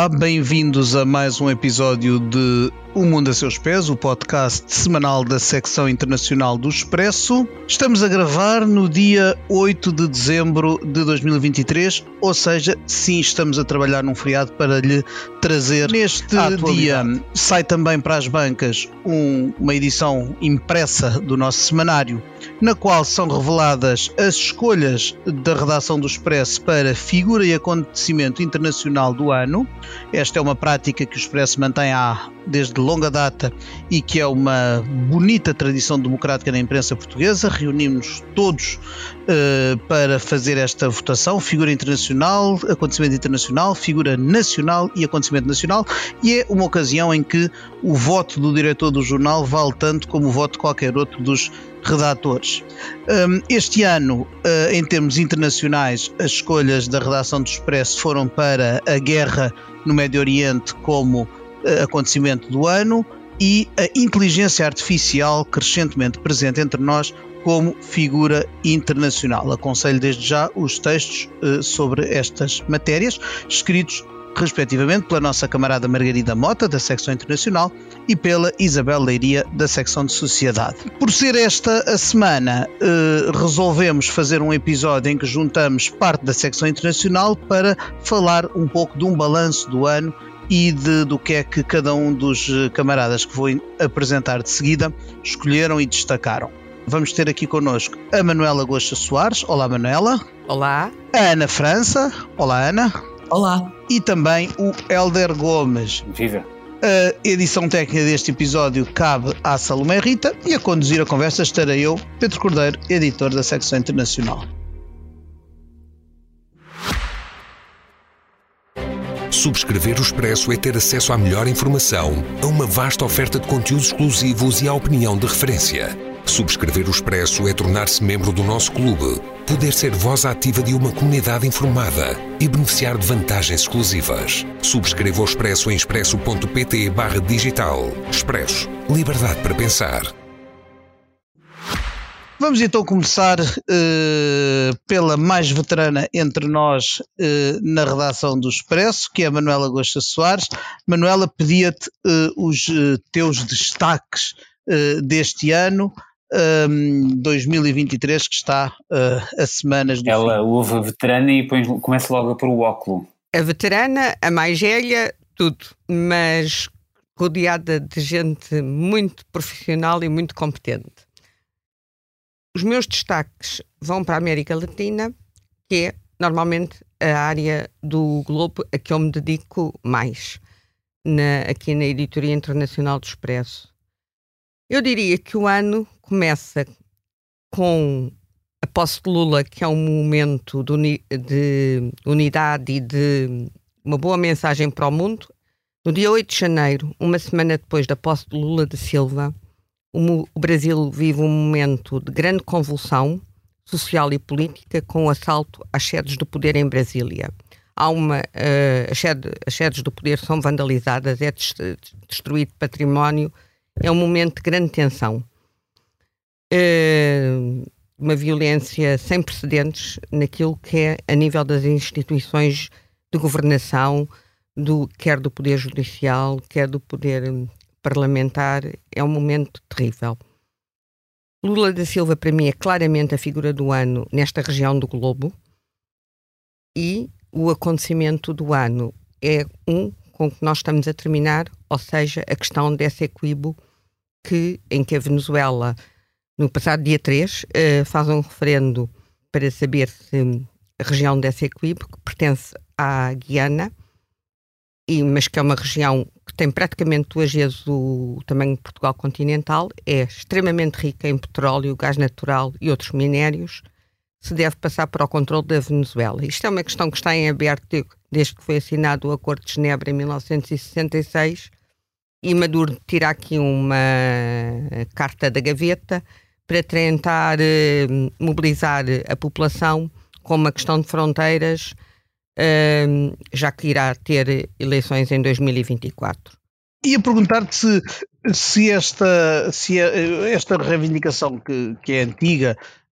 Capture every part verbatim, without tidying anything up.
Olá, bem-vindos a mais um episódio de O Mundo a Seus Pés, o podcast semanal da secção internacional do Expresso. Estamos a gravar no dia oito de dezembro de dois mil e vinte e três, ou seja, sim, estamos a trabalhar num feriado para lhe trazer neste dia. Sai também para as bancas um, uma edição impressa do nosso semanário, na qual são reveladas as escolhas da redação do Expresso para figura e acontecimento internacional do ano. Esta é uma prática que o Expresso mantém há desde longa data e que é uma bonita tradição democrática na imprensa portuguesa. Reunimos-nos todos uh, para fazer esta votação: figura internacional, acontecimento internacional, figura nacional e acontecimento nacional, e é uma ocasião em que o voto do diretor do jornal vale tanto como o voto de qualquer outro dos redatores. Um, este ano, uh, em termos internacionais, as escolhas da redação do Expresso foram para a guerra no Médio Oriente como uh, acontecimento do ano e a inteligência artificial crescentemente presente entre nós como figura internacional. Aconselho desde já os textos uh, sobre estas matérias, escritos respectivamente pela nossa camarada Margarida Mota, da secção internacional, e pela Isabel Leiria, da secção de sociedade. Por ser esta a semana, eh, resolvemos fazer um episódio em que juntamos parte da secção internacional para falar um pouco de um balanço do ano e de, do que é que cada um dos camaradas que vou apresentar de seguida escolheram e destacaram. Vamos ter aqui connosco a Manuela Goxa Soares. Olá, Manuela. Olá. A Ana França. Olá, Ana. Olá. E também o Hélder Gomes. Viva. A edição técnica deste episódio cabe à Salomé Rita e a conduzir a conversa estarei eu, Pedro Cordeiro, editor da secção internacional. Subscrever o Expresso é ter acesso à melhor informação, a uma vasta oferta de conteúdos exclusivos e à opinião de referência. Subscrever o Expresso é tornar-se membro do nosso clube, poder ser voz ativa de uma comunidade informada e beneficiar de vantagens exclusivas. Subscreva o Expresso em expresso.pt barra digital. Expresso. Liberdade para pensar. Vamos então começar uh, pela mais veterana entre nós uh, na redação do Expresso, que é a Manuela Goxa Soares. Manuela, pedia-te uh, os uh, teus destaques uh, deste ano, um, dois mil e vinte e três, que está uh, a semanas do Ela fim. ouve a veterana e depois começa logo a pôr o óculo. A veterana, a mais velha, tudo, mas rodeada de gente muito profissional e muito competente. Os meus destaques vão para a América Latina, que é normalmente a área do globo a que eu me dedico mais, na, aqui na Editoria Internacional do Expresso. Eu diria que o ano começa com a posse de Lula, que é um momento de, uni, de unidade e de uma boa mensagem para o mundo. No dia oito de janeiro, uma semana depois da posse de Lula da Silva, o Brasil vive um momento de grande convulsão social e política com o assalto às sedes do poder em Brasília. Há uma, uh, as, sede, as sedes do poder são vandalizadas, é destruído património, é um momento de grande tensão. Uh, uma violência sem precedentes naquilo que é a nível das instituições de governação, do, quer do poder judicial, quer do poder parlamentar. É um momento terrível. Lula da Silva, para mim, é claramente a figura do ano nesta região do globo, e o acontecimento do ano é um com que nós estamos a terminar, ou seja, a questão desse equívoco que, em que a Venezuela, no passado dia três, uh, faz um referendo para saber se a região desse equívoco pertence à Guiana, e, mas que é uma região que tem praticamente duas vezes o tamanho de Portugal continental, é extremamente rica em petróleo, gás natural e outros minérios, se deve passar para o controle da Venezuela. Isto é uma questão que está em aberto desde que foi assinado o Acordo de Genebra em mil novecentos e sessenta e seis, e Maduro tira aqui uma carta da gaveta para tentar eh, mobilizar a população com uma questão de fronteiras, Uh, já que irá ter eleições em dois mil e vinte e quatro. Ia perguntar-te se, se, esta, se esta reivindicação que, que é antiga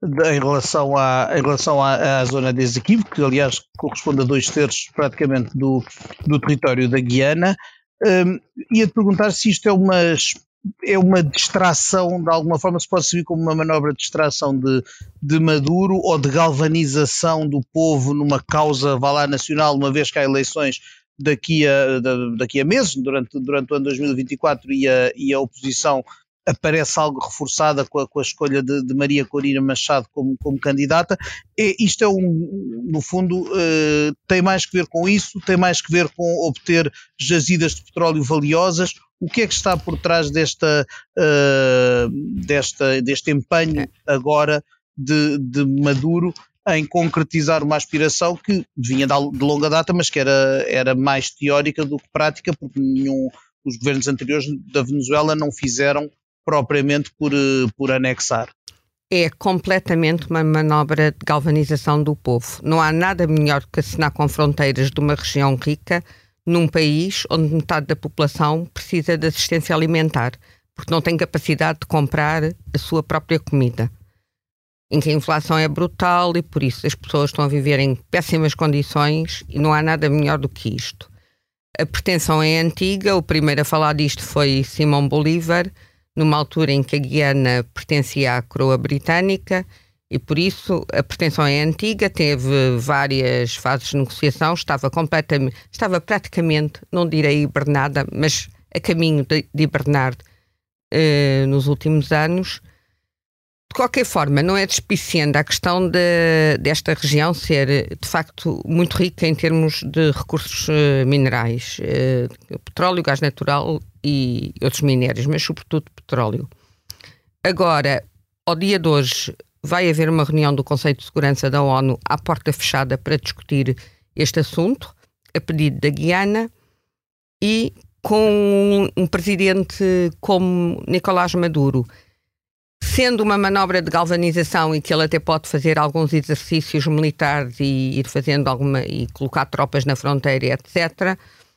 em relação à, em relação à, à zona de Esequibo, que aliás corresponde a dois terços praticamente do, do território da Guiana. Um, ia-te perguntar se isto é uma, é uma distração, de alguma forma se pode servir como uma manobra de distração de, de Maduro ou de galvanização do povo numa causa, vá lá, nacional, uma vez que há eleições daqui a, daqui a meses, durante, durante o ano dois mil e vinte e quatro, e a, e a oposição aparece algo reforçada com a, com a escolha de, de Maria Corina Machado como, como candidata. E isto é um, no fundo, uh, tem mais que ver com isso, tem mais que ver com obter jazidas de petróleo valiosas. O que é que está por trás desta, uh, desta, deste empenho agora de, de Maduro em concretizar uma aspiração que vinha de longa data, mas que era, era mais teórica do que prática, porque nenhum, os governos anteriores da Venezuela não fizeram propriamente por, por anexar? É completamente uma manobra de galvanização do povo. Não há nada melhor que assinar com fronteiras de uma região rica num país onde metade da população precisa de assistência alimentar, porque não tem capacidade de comprar a sua própria comida, em que a inflação é brutal e por isso as pessoas estão a viver em péssimas condições e não há nada melhor do que isto. A pretensão é antiga, o primeiro a falar disto foi Simão Bolívar, numa altura em que a Guiana pertencia à coroa britânica e por isso a pretensão é antiga, teve várias fases de negociação, estava completamente, estava praticamente, não direi hibernada, mas a caminho de, de hibernar eh, nos últimos anos. De qualquer forma, não é despiciando a questão de, desta região ser, de facto, muito rica em termos de recursos uh, minerais, uh, petróleo, gás natural e outros minérios, mas sobretudo petróleo. Agora, ao dia de hoje, vai haver uma reunião do Conselho de Segurança da ONU à porta fechada para discutir este assunto, a pedido da Guiana, e com um presidente como Nicolás Maduro, sendo uma manobra de galvanização e que ele até pode fazer alguns exercícios militares e ir fazendo alguma e colocar tropas na fronteira, etcétera,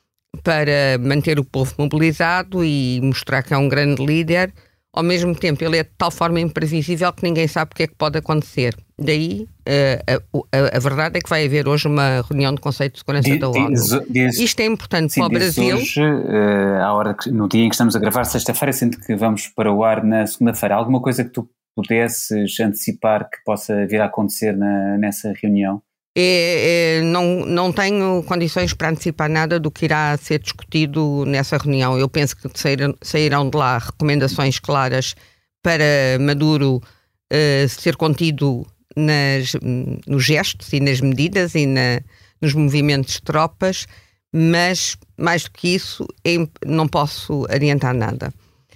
para manter o povo mobilizado e mostrar que é um grande líder, ao mesmo tempo ele é de tal forma imprevisível que ninguém sabe o que é que pode acontecer. Daí, uh, a, a, a verdade é que vai haver hoje uma reunião do Conselho de Segurança diz, da ONU. Diz, Isto é importante sim, para o Brasil. Hoje, uh, à hora que, no dia em que estamos a gravar, sexta-feira, sendo que vamos para o ar na segunda-feira, alguma coisa que tu pudesses antecipar que possa vir a acontecer na, nessa reunião? É, é, não, não tenho condições para antecipar nada do que irá ser discutido nessa reunião. Eu penso que sairão, sairão de lá recomendações claras para Maduro uh, ser contido nas, nos gestos e nas medidas e na, nos movimentos de tropas, mas mais do que isso é, não posso adiantar nada.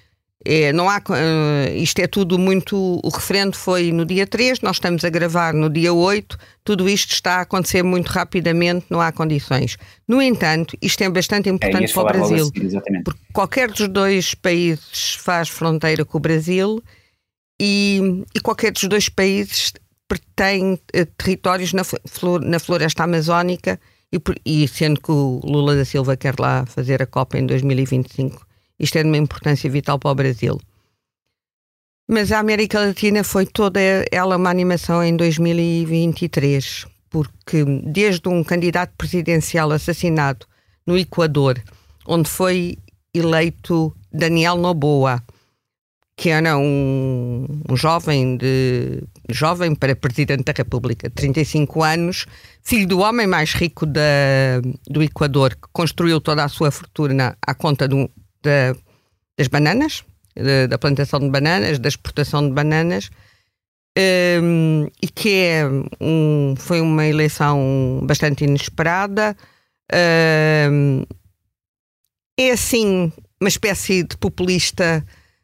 É, não há, uh, isto é tudo muito... O referendo foi no dia três, nós estamos a gravar no dia oito, tudo isto está a acontecer muito rapidamente, não há condições. No entanto, isto é bastante importante é, para o Brasil, seguir, porque qualquer dos dois países faz fronteira com o Brasil e, e qualquer dos dois países tem uh, territórios na, flor, na floresta amazónica e, e sendo que o Lula da Silva quer lá fazer a Copa em dois mil e vinte e cinco, isto é de uma importância vital para o Brasil. Mas a América Latina foi toda ela uma animação em dois mil e vinte e três, porque desde um candidato presidencial assassinado no Equador, onde foi eleito Daniel Noboa, que era um, um jovem, de, jovem para Presidente da República, trinta e cinco anos, filho do homem mais rico da, do Equador, que construiu toda a sua fortuna à conta do Da, das bananas, da, da plantação de bananas, da exportação de bananas, um, e que é um, foi uma eleição bastante inesperada. Um, é assim uma espécie de populista.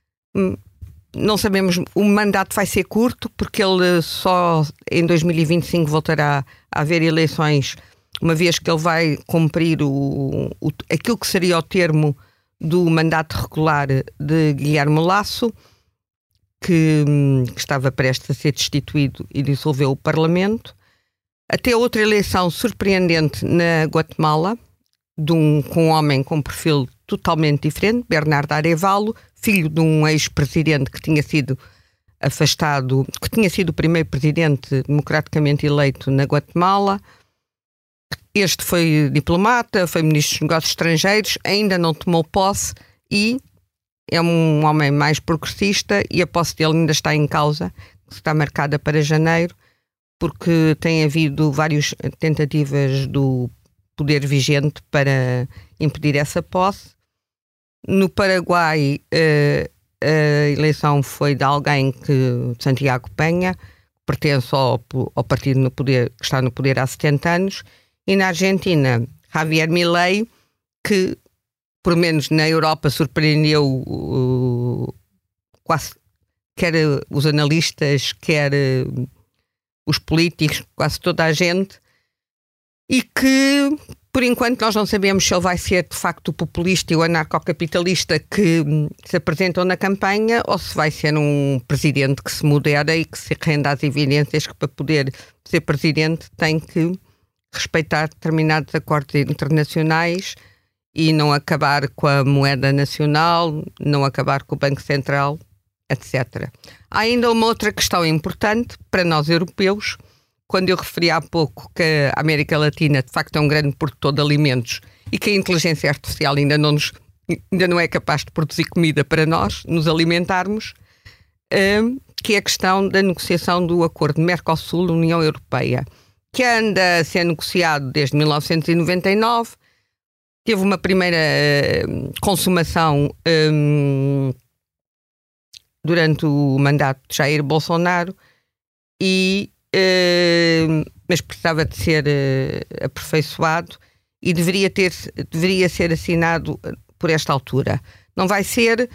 Não sabemos, o mandato vai ser curto porque ele só em dois mil e vinte e cinco voltará a haver eleições, uma vez que ele vai cumprir o, o, aquilo que seria o termo do mandato regular de Guilherme Lasso, que, que estava prestes a ser destituído e dissolveu o Parlamento, até outra eleição surpreendente na Guatemala, de um, com um homem com um perfil totalmente diferente, Bernardo Arevalo, filho de um ex-presidente que tinha sido afastado, que tinha sido o primeiro presidente democraticamente eleito na Guatemala. Este foi diplomata, foi ministro dos Negócios Estrangeiros, ainda não tomou posse e é um homem mais progressista e a posse dele ainda está em causa, está marcada para janeiro, porque tem havido várias tentativas do poder vigente para impedir essa posse. No Paraguai, a eleição foi de alguém que, Santiago Peña, que pertence ao, ao partido no poder, que está no poder há setenta anos, e na Argentina, Javier Milei, que, por menos na Europa, surpreendeu uh, quase, quer os analistas, quer uh, os políticos, quase toda a gente, e que, por enquanto, nós não sabemos se ele vai ser, de facto, o populista e o anarcocapitalista que se apresentam na campanha ou se vai ser um presidente que se modera e que se renda às evidências que, para poder ser presidente, tem que respeitar determinados acordos internacionais e não acabar com a moeda nacional, não acabar com o Banco Central, etcétera. Há ainda uma outra questão importante para nós europeus. Quando eu referi há pouco que a América Latina de facto é um grande produtor de alimentos e que a inteligência artificial ainda não, nos, ainda não é capaz de produzir comida para nós, nos alimentarmos, um, que é a questão da negociação do acordo Mercosul-União Europeia, que anda a ser negociado desde mil novecentos e noventa e nove, teve uma primeira uh, consumação um, durante o mandato de Jair Bolsonaro, e, uh, mas precisava de ser uh, aperfeiçoado e deveria, ter, deveria ser assinado por esta altura. Não vai ser,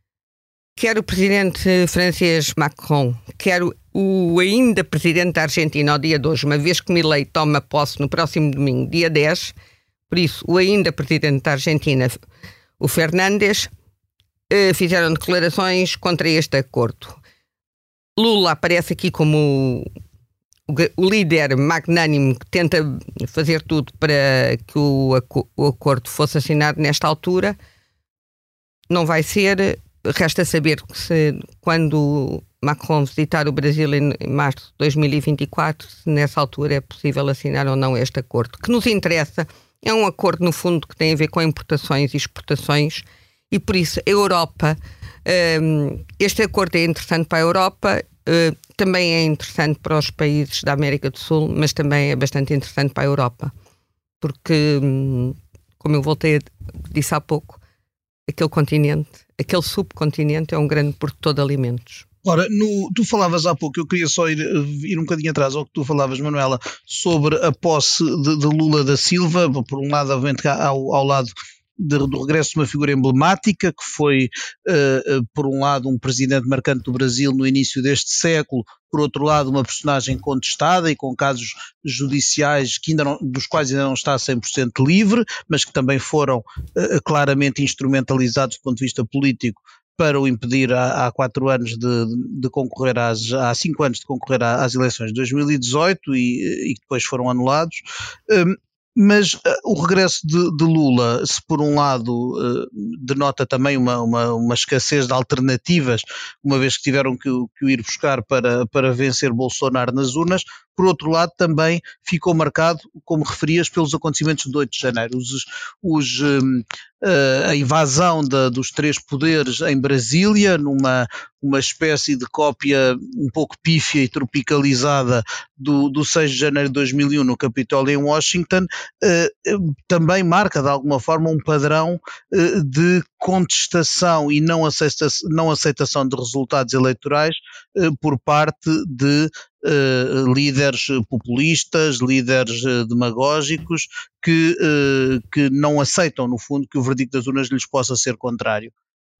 quer o presidente francês Macron, quer o O ainda presidente da Argentina ao dia de hoje, uma vez que Milei toma posse no próximo domingo, dia dez, por isso o ainda presidente da Argentina, o Fernandes, eh, fizeram declarações contra este acordo. Lula aparece aqui como o, o líder magnânimo que tenta fazer tudo para que o, o acordo fosse assinado nesta altura. Não vai ser, resta saber que se, quando Macron visitar o Brasil em março de dois mil e vinte e quatro, se nessa altura é possível assinar ou não este acordo. O que nos interessa é um acordo, no fundo, que tem a ver com importações e exportações, e por isso a Europa, um, este acordo é interessante para a Europa, uh, também é interessante para os países da América do Sul, mas também é bastante interessante para a Europa, porque, um, como eu voltei a disse há pouco, aquele continente, aquele subcontinente é um grande produtor de alimentos. Ora, no, tu falavas há pouco, eu queria só ir, ir um bocadinho atrás ao que tu falavas, Manuela, sobre a posse de, de Lula da Silva, por um lado, obviamente, ao, ao lado de, do regresso de uma figura emblemática, que foi, uh, por um lado, um presidente marcante do Brasil no início deste século, por outro lado, uma personagem contestada e com casos judiciais que ainda não, dos quais ainda não está cem por cento livre, mas que também foram uh, claramente instrumentalizados do ponto de vista político para o impedir há, há quatro anos de, de concorrer às, há cinco anos de concorrer às eleições de dois mil e dezoito e, e que depois foram anulados. Um, Mas uh, o regresso de, de Lula, se por um lado uh, denota também uma, uma, uma escassez de alternativas, uma vez que tiveram que, que o ir buscar para, para vencer Bolsonaro nas urnas, por outro lado também ficou marcado, como referias, pelos acontecimentos de oito de janeiro. Os, os, um, uh, a invasão da, dos três poderes em Brasília, numa uma espécie de cópia um pouco pífia e tropicalizada do, do seis de janeiro de dois mil e um no Capitólio em Washington, uh, também marca de alguma forma um padrão uh, de contestação e não, aceita, não aceitação de resultados eleitorais uh, por parte de uh, líderes populistas, líderes uh, demagógicos que, uh, que não aceitam, no fundo, que o verdicto das urnas lhes possa ser contrário.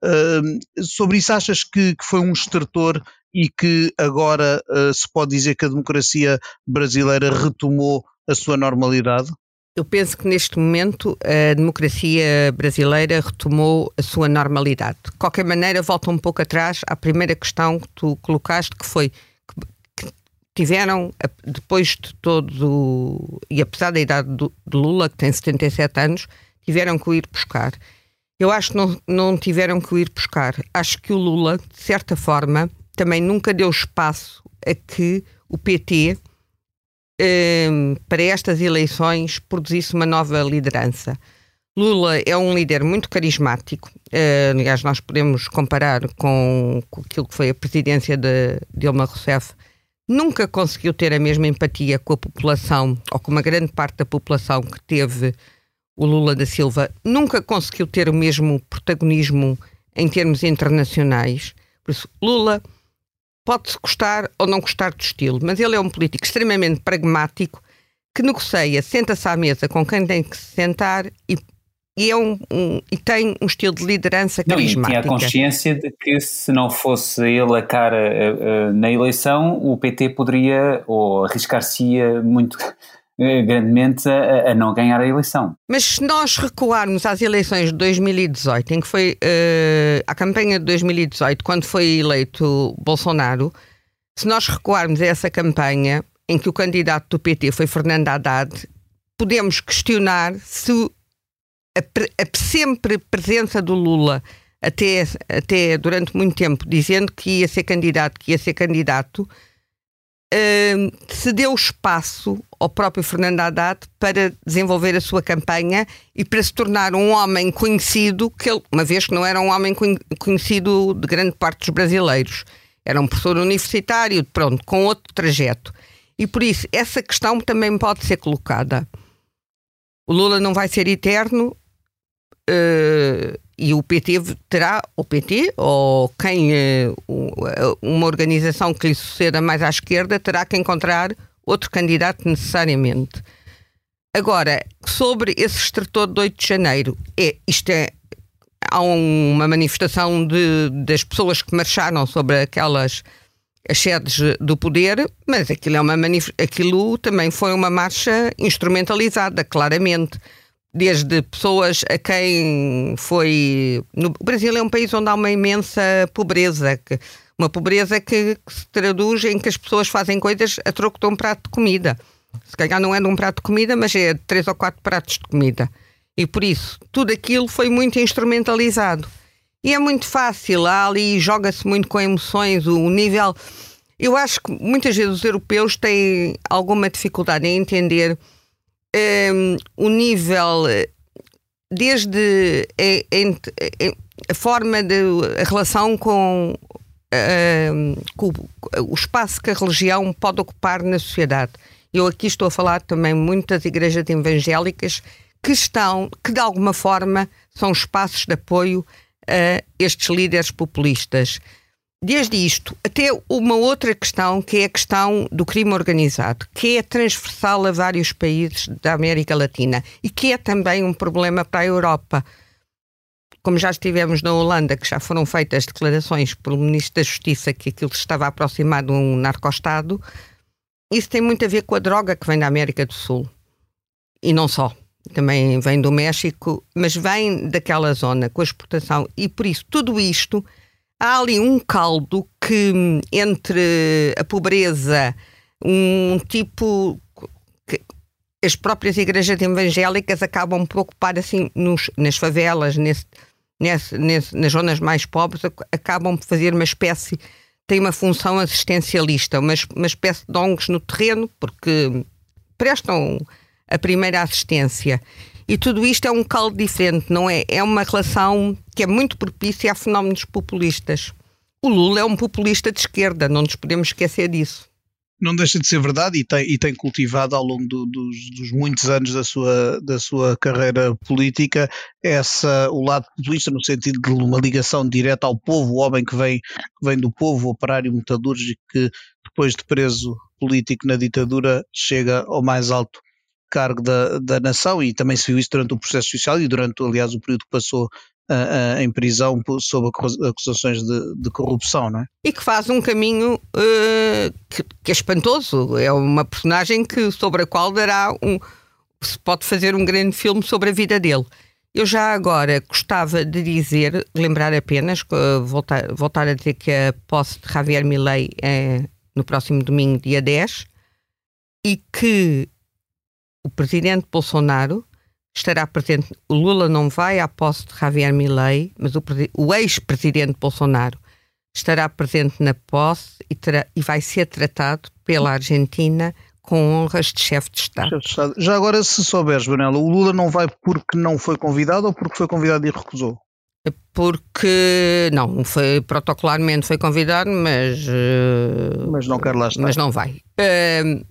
Uh, sobre isso, achas que, que foi um estertor e que agora uh, se pode dizer que a democracia brasileira retomou a sua normalidade? Eu penso que neste momento a democracia brasileira retomou a sua normalidade. De qualquer maneira, volta um pouco atrás à primeira questão que tu colocaste, que foi que tiveram, depois de todo, e apesar da idade de Lula, que tem setenta e sete anos, tiveram que o ir buscar. Eu acho que não, não tiveram que o ir buscar. Acho que o Lula, de certa forma, também nunca deu espaço a que o P T, eh, para estas eleições, produzisse uma nova liderança. Lula é um líder muito carismático. Uh, aliás, nós podemos comparar com, com aquilo que foi a presidência de Dilma Rousseff. Nunca conseguiu ter a mesma empatia com a população, ou com uma grande parte da população que teve o Lula da Silva. Nunca conseguiu ter o mesmo protagonismo em termos internacionais. Por isso, Lula pode-se gostar ou não gostar do estilo, mas ele é um político extremamente pragmático, que negocia, senta-se à mesa com quem tem que se sentar e E, é um, um, e tem um estilo de liderança carismática. Não, e tinha a consciência de que se não fosse ele a cara uh, uh, na eleição, o P T poderia, ou arriscar-se-ia muito uh, grandemente a, a não ganhar a eleição. Mas se nós recuarmos às eleições de dois mil e dezoito, em que foi uh, a campanha de dois mil e dezoito, quando foi eleito Bolsonaro, se nós recuarmos a essa campanha, em que o candidato do P T foi Fernando Haddad, podemos questionar se A, a sempre presença do Lula, até, até durante muito tempo, dizendo que ia ser candidato, que ia ser candidato, uh, se deu espaço ao próprio Fernando Haddad para desenvolver a sua campanha e para se tornar um homem conhecido, que ele, uma vez que não era um homem conhecido de grande parte dos brasileiros. Era um professor universitário, pronto, com outro trajeto. E por isso, essa questão também pode ser colocada. O Lula não vai ser eterno, Uh, e o P T terá, o P T ou quem, uh, uma organização que lhe suceda mais à esquerda, terá que encontrar outro candidato necessariamente. Agora, sobre esse extrator de oito de janeiro, é, isto é, há uma manifestação de, das pessoas que marcharam sobre aquelas as sedes do poder, mas aquilo, é uma manif- aquilo também foi uma marcha instrumentalizada, claramente. Desde pessoas a quem foi... No o Brasil é um país onde há uma imensa pobreza, que, uma pobreza que, que se traduz em que as pessoas fazem coisas a troco de um prato de comida. Se calhar não é de um prato de comida, mas é de três ou quatro pratos de comida. E por isso, tudo aquilo foi muito instrumentalizado. E é muito fácil, há ali, joga-se muito com emoções, o nível... Eu acho que muitas vezes os europeus têm alguma dificuldade em entender... Um, o nível, desde a, a, a forma de a relação com, um, com o espaço que a religião pode ocupar na sociedade. Eu aqui estou a falar também muito das igrejas evangélicas que estão, que de alguma forma são espaços de apoio a estes líderes populistas. Desde isto até uma outra questão, que é a questão do crime organizado, que é transversal a vários países da América Latina e que é também um problema para a Europa. Como já estivemos na Holanda, que já foram feitas declarações pelo Ministro da Justiça que aquilo estava aproximado de um narco-estado, isso tem muito a ver com a droga que vem da América do Sul. E não só. Também vem do México, mas vem daquela zona com a exportação. E por isso, tudo isto... Há ali um caldo que, entre a pobreza, um tipo... que as próprias igrejas evangélicas acabam por ocupar, assim, nos, nas favelas, nesse, nesse, nesse, nas zonas mais pobres, acabam por fazer uma espécie... Tem uma função assistencialista, uma, uma espécie de O N Gs no terreno, porque prestam a primeira assistência. E tudo isto é um caldo diferente, não é? É uma relação que é muito propícia a fenómenos populistas. O Lula é um populista de esquerda, não nos podemos esquecer disso. Não deixa de ser verdade e tem, e tem cultivado ao longo do, dos, dos muitos anos da sua, da sua carreira política essa, o lado populista no sentido de uma ligação direta ao povo, o homem que vem, que vem do povo, operário metalúrgico, que depois de preso político na ditadura chega ao mais alto cargo da, da nação, e também se viu isso durante o processo judicial e durante, aliás, o período que passou uh, uh, em prisão sob acusações de, de corrupção, não é? E que faz um caminho uh, que, que é espantoso. É uma personagem que, sobre a qual dará um, se pode fazer um grande filme sobre a vida dele. Eu já agora gostava de dizer, lembrar apenas, uh, voltar, voltar a dizer que a posse de Javier Milei é no próximo domingo, dia dez, e que o presidente Bolsonaro estará presente. O Lula não vai à posse de Javier Milei, mas o, o ex-presidente Bolsonaro estará presente na posse e, terá, e vai ser tratado pela Argentina com honras de chefe de Estado. Chefe de Estado. Já agora, se souberes, Vanela, o Lula não vai porque não foi convidado ou porque foi convidado e recusou? Porque, não, foi, protocolarmente foi convidado, mas... Uh, mas não quer lá estar. Mas não vai. Uh,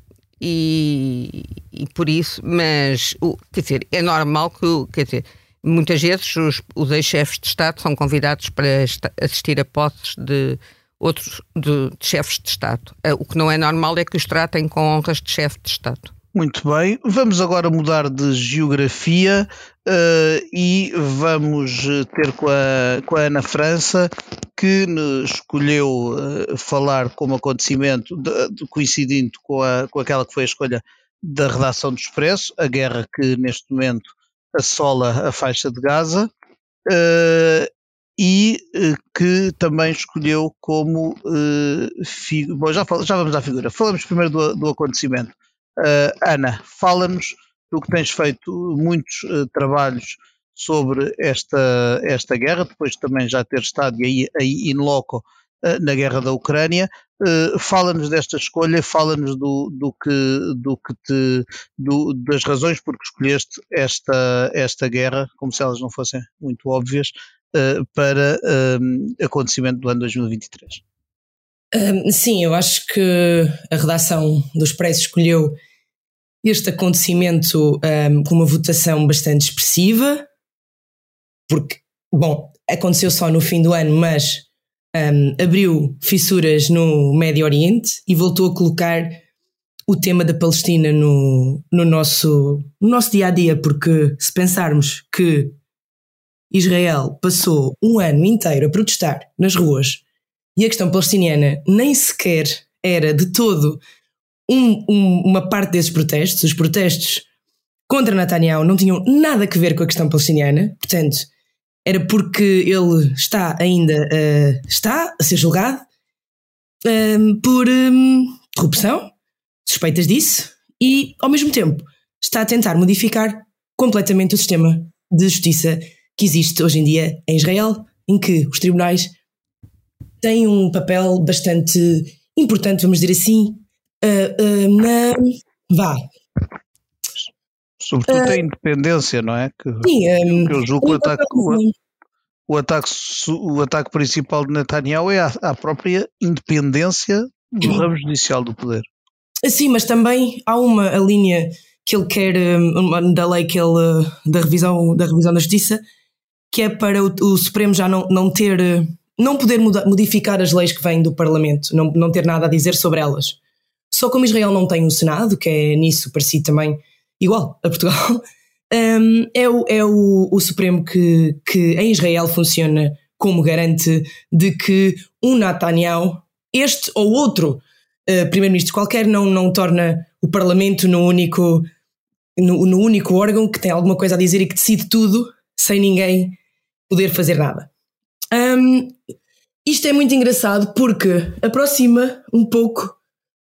e, e por isso, mas, uh, quer dizer, é normal que, quer dizer, muitas vezes os, os ex-chefes de Estado são convidados para assistir a posses de outros de, de chefes de Estado. Uh, o que não é normal é que os tratem com honras de chefe de Estado. Muito bem, vamos agora mudar de geografia uh, e vamos ter com a, com a Ana França, que escolheu uh, falar como acontecimento de, de, coincidente com, a, com aquela que foi a escolha da redação do Expresso, a guerra que neste momento assola a faixa de Gaza, uh, e uh, que também escolheu como uh, figu- bom, já, já vamos à figura. Falamos primeiro do, do acontecimento. Uh, Ana, fala-nos, tu que tens feito muitos uh, trabalhos sobre esta, esta guerra, depois de também já ter estado aí, aí in loco uh, na guerra da Ucrânia, uh, fala-nos desta escolha, fala-nos do, do que, do que te, do, das razões por que escolheste esta, esta guerra, como se elas não fossem muito óbvias, uh, para um, acontecimento do ano dois mil e vinte e três. Um, sim, eu acho que a redação do Expresso escolheu este acontecimento um, com uma votação bastante expressiva, porque, bom, aconteceu só no fim do ano, mas um, abriu fissuras no Médio Oriente e voltou a colocar o tema da Palestina no, no, nosso, no nosso dia-a-dia, porque se pensarmos que Israel passou um ano inteiro a protestar nas ruas e a questão palestiniana nem sequer era de todo um, um, uma parte desses protestos. Os protestos contra Netanyahu não tinham nada a ver com a questão palestiniana, portanto, era porque ele está ainda uh, está a ser julgado um, por um, corrupção, suspeitas disso, e ao mesmo tempo está a tentar modificar completamente o sistema de justiça que existe hoje em dia em Israel, em que os tribunais tem um papel bastante importante, vamos dizer assim, uh, uh, na... vá. Sobretudo uh, tem independência, não é? Que, sim. Um, que eu julgo que o ataque, o, o, ataque, o ataque principal de Netanyahu é a, a própria independência do ramo judicial do poder. Sim, mas também há uma a linha que ele quer, um, da lei que ele, da revisão da, revisão da justiça, que é para o, o Supremo já não, não ter... não poder muda, modificar as leis que vêm do Parlamento, não, não ter nada a dizer sobre elas. Só como Israel não tem um Senado, que é nisso parecido também igual a Portugal, um, é, o, é o, o Supremo que, que em Israel funciona como garante de que um Netanyahu, este ou outro uh, primeiro-ministro qualquer, não, não torna o Parlamento no único, no, no único órgão que tem alguma coisa a dizer e que decide tudo sem ninguém poder fazer nada. Um, isto é muito engraçado porque aproxima um pouco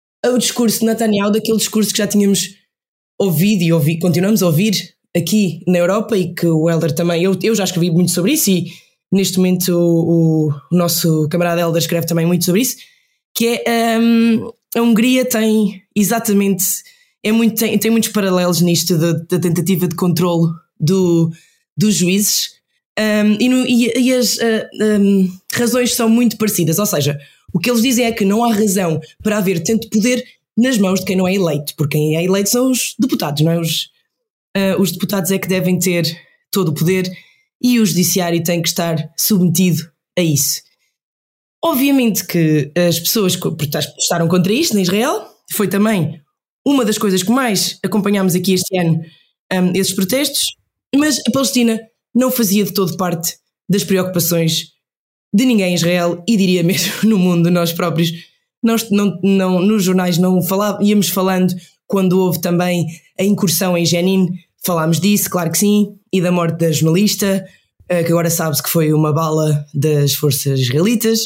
o discurso de Netanyahu daquele discurso que já tínhamos ouvido e ouvi, continuamos a ouvir aqui na Europa, e que o Helder também, eu, eu já escrevi muito sobre isso, e neste momento o, o nosso camarada Helder escreve também muito sobre isso, que é um, a Hungria tem exatamente, é muito, tem, tem muitos paralelos nisto da, da tentativa de controlo do, dos juízes. Um, e, no, e, e as uh, um, razões são muito parecidas, ou seja, o que eles dizem é que não há razão para haver tanto poder nas mãos de quem não é eleito, porque quem é eleito são os deputados, não é? Os, uh, os deputados é que devem ter todo o poder e o judiciário tem que estar submetido a isso. Obviamente que as pessoas que protestaram contra isto em Israel foi também uma das coisas que mais acompanhámos aqui este ano, um, esses protestos, mas a Palestina não fazia de todo parte das preocupações de ninguém em Israel, e diria mesmo no mundo, nós próprios. Nós não, não, nos jornais não falávamos, íamos falando quando houve também a incursão em Jenin, falámos disso, claro que sim, e da morte da jornalista, que agora sabe-se que foi uma bala das forças israelitas,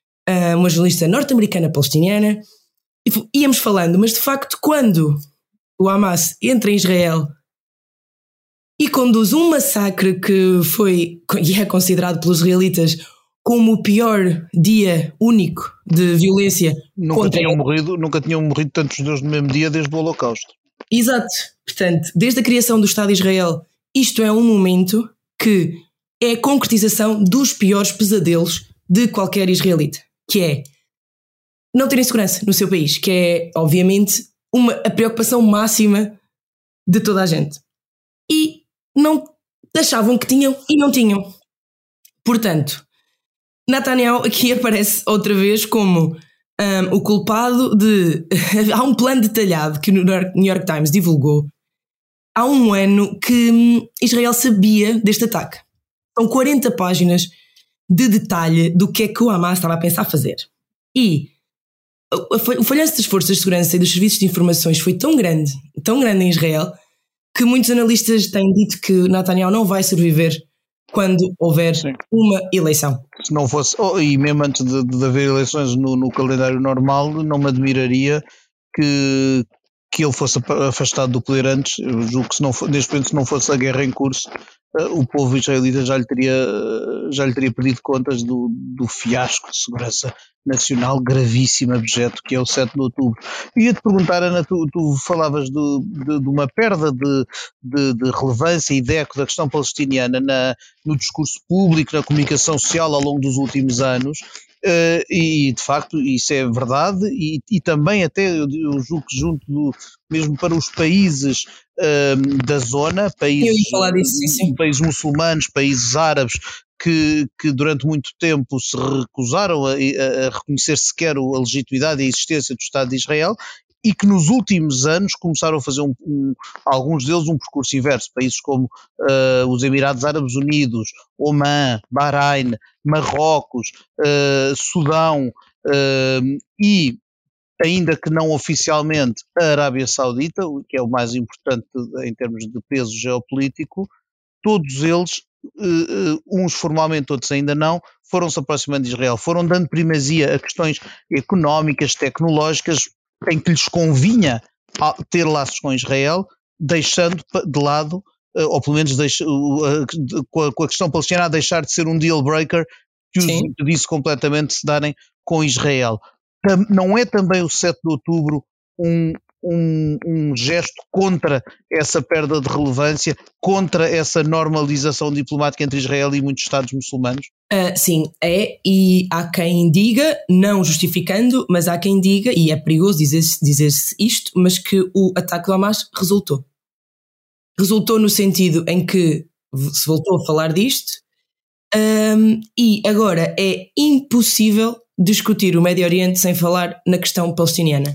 uma jornalista norte-americana palestiniana, íamos falando, mas de facto quando o Hamas entra em Israel e conduz um massacre que foi, e é considerado pelos israelitas como o pior dia único de violência. Nunca contra tinham, morrido, nunca tinham morrido tantos judeus no mesmo dia desde o Holocausto. Exato. Portanto, desde a criação do Estado de Israel, isto é um momento que é a concretização dos piores pesadelos de qualquer israelita, que é não terem segurança no seu país, que é, obviamente, uma, a preocupação máxima de toda a gente. E não achavam que tinham e não tinham. Portanto, Netanyahu aqui aparece outra vez como um, o culpado de... Há um plano detalhado que o New York Times divulgou há um ano que Israel sabia deste ataque. São quarenta páginas de detalhe do que é que o Hamas estava a pensar fazer. E o falhanço das forças de segurança e dos serviços de informações foi tão grande, tão grande em Israel, que muitos analistas têm dito que Netanyahu não vai sobreviver quando houver Sim. uma eleição. Se não fosse, oh, e mesmo antes de, de haver eleições no, no calendário normal, não me admiraria que, que ele fosse afastado do poder antes. Eu julgo que se não for, neste momento, se não fosse a guerra em curso, o povo israelita já lhe teria, já lhe teria pedido contas do, do fiasco de segurança nacional gravíssimo, abjeto, que é o sete de outubro. Ia-te perguntar, Ana, tu, tu falavas de, de, de uma perda de, de, de relevância e de eco da questão palestiniana na, no discurso público, na comunicação social ao longo dos últimos anos, uh, e de facto isso é verdade, e, e também até eu, eu julgo que junto do, mesmo para os países uh, da zona, países, falar disso, sim, sim. países muçulmanos, países árabes, Que, que durante muito tempo se recusaram a, a reconhecer sequer a legitimidade e a existência do Estado de Israel, e que nos últimos anos começaram a fazer um, um, alguns deles um percurso inverso, países como uh, os Emirados Árabes Unidos, Omã, Bahrein, Marrocos, uh, Sudão uh, e, ainda que não oficialmente, a Arábia Saudita, que é o mais importante em termos de peso geopolítico. Todos eles, Uh, uns formalmente, outros ainda não, foram-se aproximando de Israel, foram dando primazia a questões económicas, tecnológicas, em que lhes convinha ter laços com Israel, deixando de lado, uh, ou pelo menos deixa, uh, uh, com, a, com a questão palestina a deixar de ser um deal breaker que os impedisse completamente de se darem com Israel. Tam, não é também o sete de outubro um Um, um gesto contra essa perda de relevância, contra essa normalização diplomática entre Israel e muitos Estados muçulmanos? Uh, sim, é, e há quem diga, não justificando, mas há quem diga, e é perigoso dizer-se, dizer-se isto, mas que o ataque do Hamas resultou. Resultou no sentido em que se voltou a falar disto, um, e agora é impossível discutir o Médio Oriente sem falar na questão palestiniana.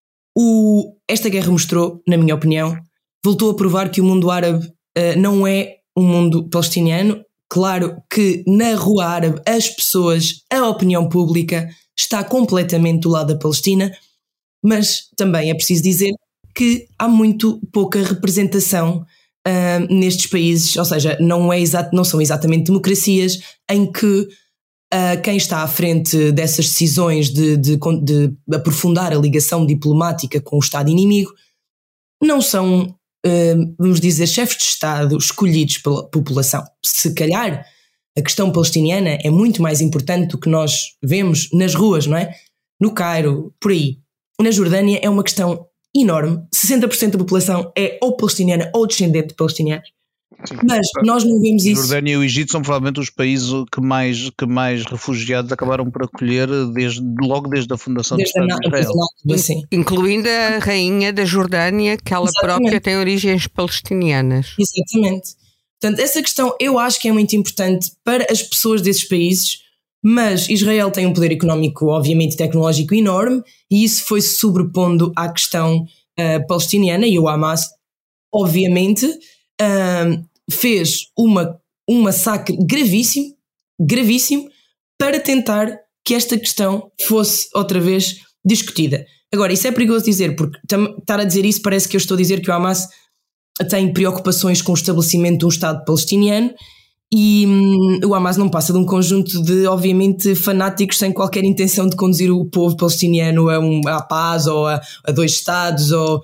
O, esta guerra mostrou, na minha opinião, voltou a provar que o mundo árabe uh, não é um mundo palestiniano. Claro que na rua árabe as pessoas, a opinião pública está completamente do lado da Palestina, mas também é preciso dizer que há muito pouca representação uh, nestes países, ou seja, não, é exato, não são exatamente democracias em que Uh, quem está à frente dessas decisões de, de, de aprofundar a ligação diplomática com o Estado inimigo não são, uh, vamos dizer, chefes de Estado escolhidos pela população. Se calhar a questão palestiniana é muito mais importante do que nós vemos nas ruas, não é? No Cairo, por aí. Na Jordânia é uma questão enorme. sessenta por cento da população é ou palestiniana ou descendente de palestinianos. Sim. Mas nós não vemos isso. A Jordânia e o Egito são provavelmente os países que mais, que mais refugiados acabaram por acolher desde, logo desde a fundação desde do Estado de Israel. Assim. Incluindo a rainha da Jordânia, que ela Exatamente. própria tem origens palestinianas. Exatamente. Portanto, essa questão eu acho que é muito importante para as pessoas desses países, mas Israel tem um poder económico, obviamente tecnológico enorme, e isso foi se sobrepondo à questão uh, palestiniana, e o Hamas, obviamente, Uh, fez uma, um massacre gravíssimo, gravíssimo, para tentar que esta questão fosse outra vez discutida. Agora, isso é perigoso dizer, porque tam, estar a dizer isso parece que eu estou a dizer que o Hamas tem preocupações com o estabelecimento de um Estado palestiniano, e hum, o Hamas não passa de um conjunto de, obviamente, fanáticos sem qualquer intenção de conduzir o povo palestiniano a, um, a paz ou a, a dois Estados, ou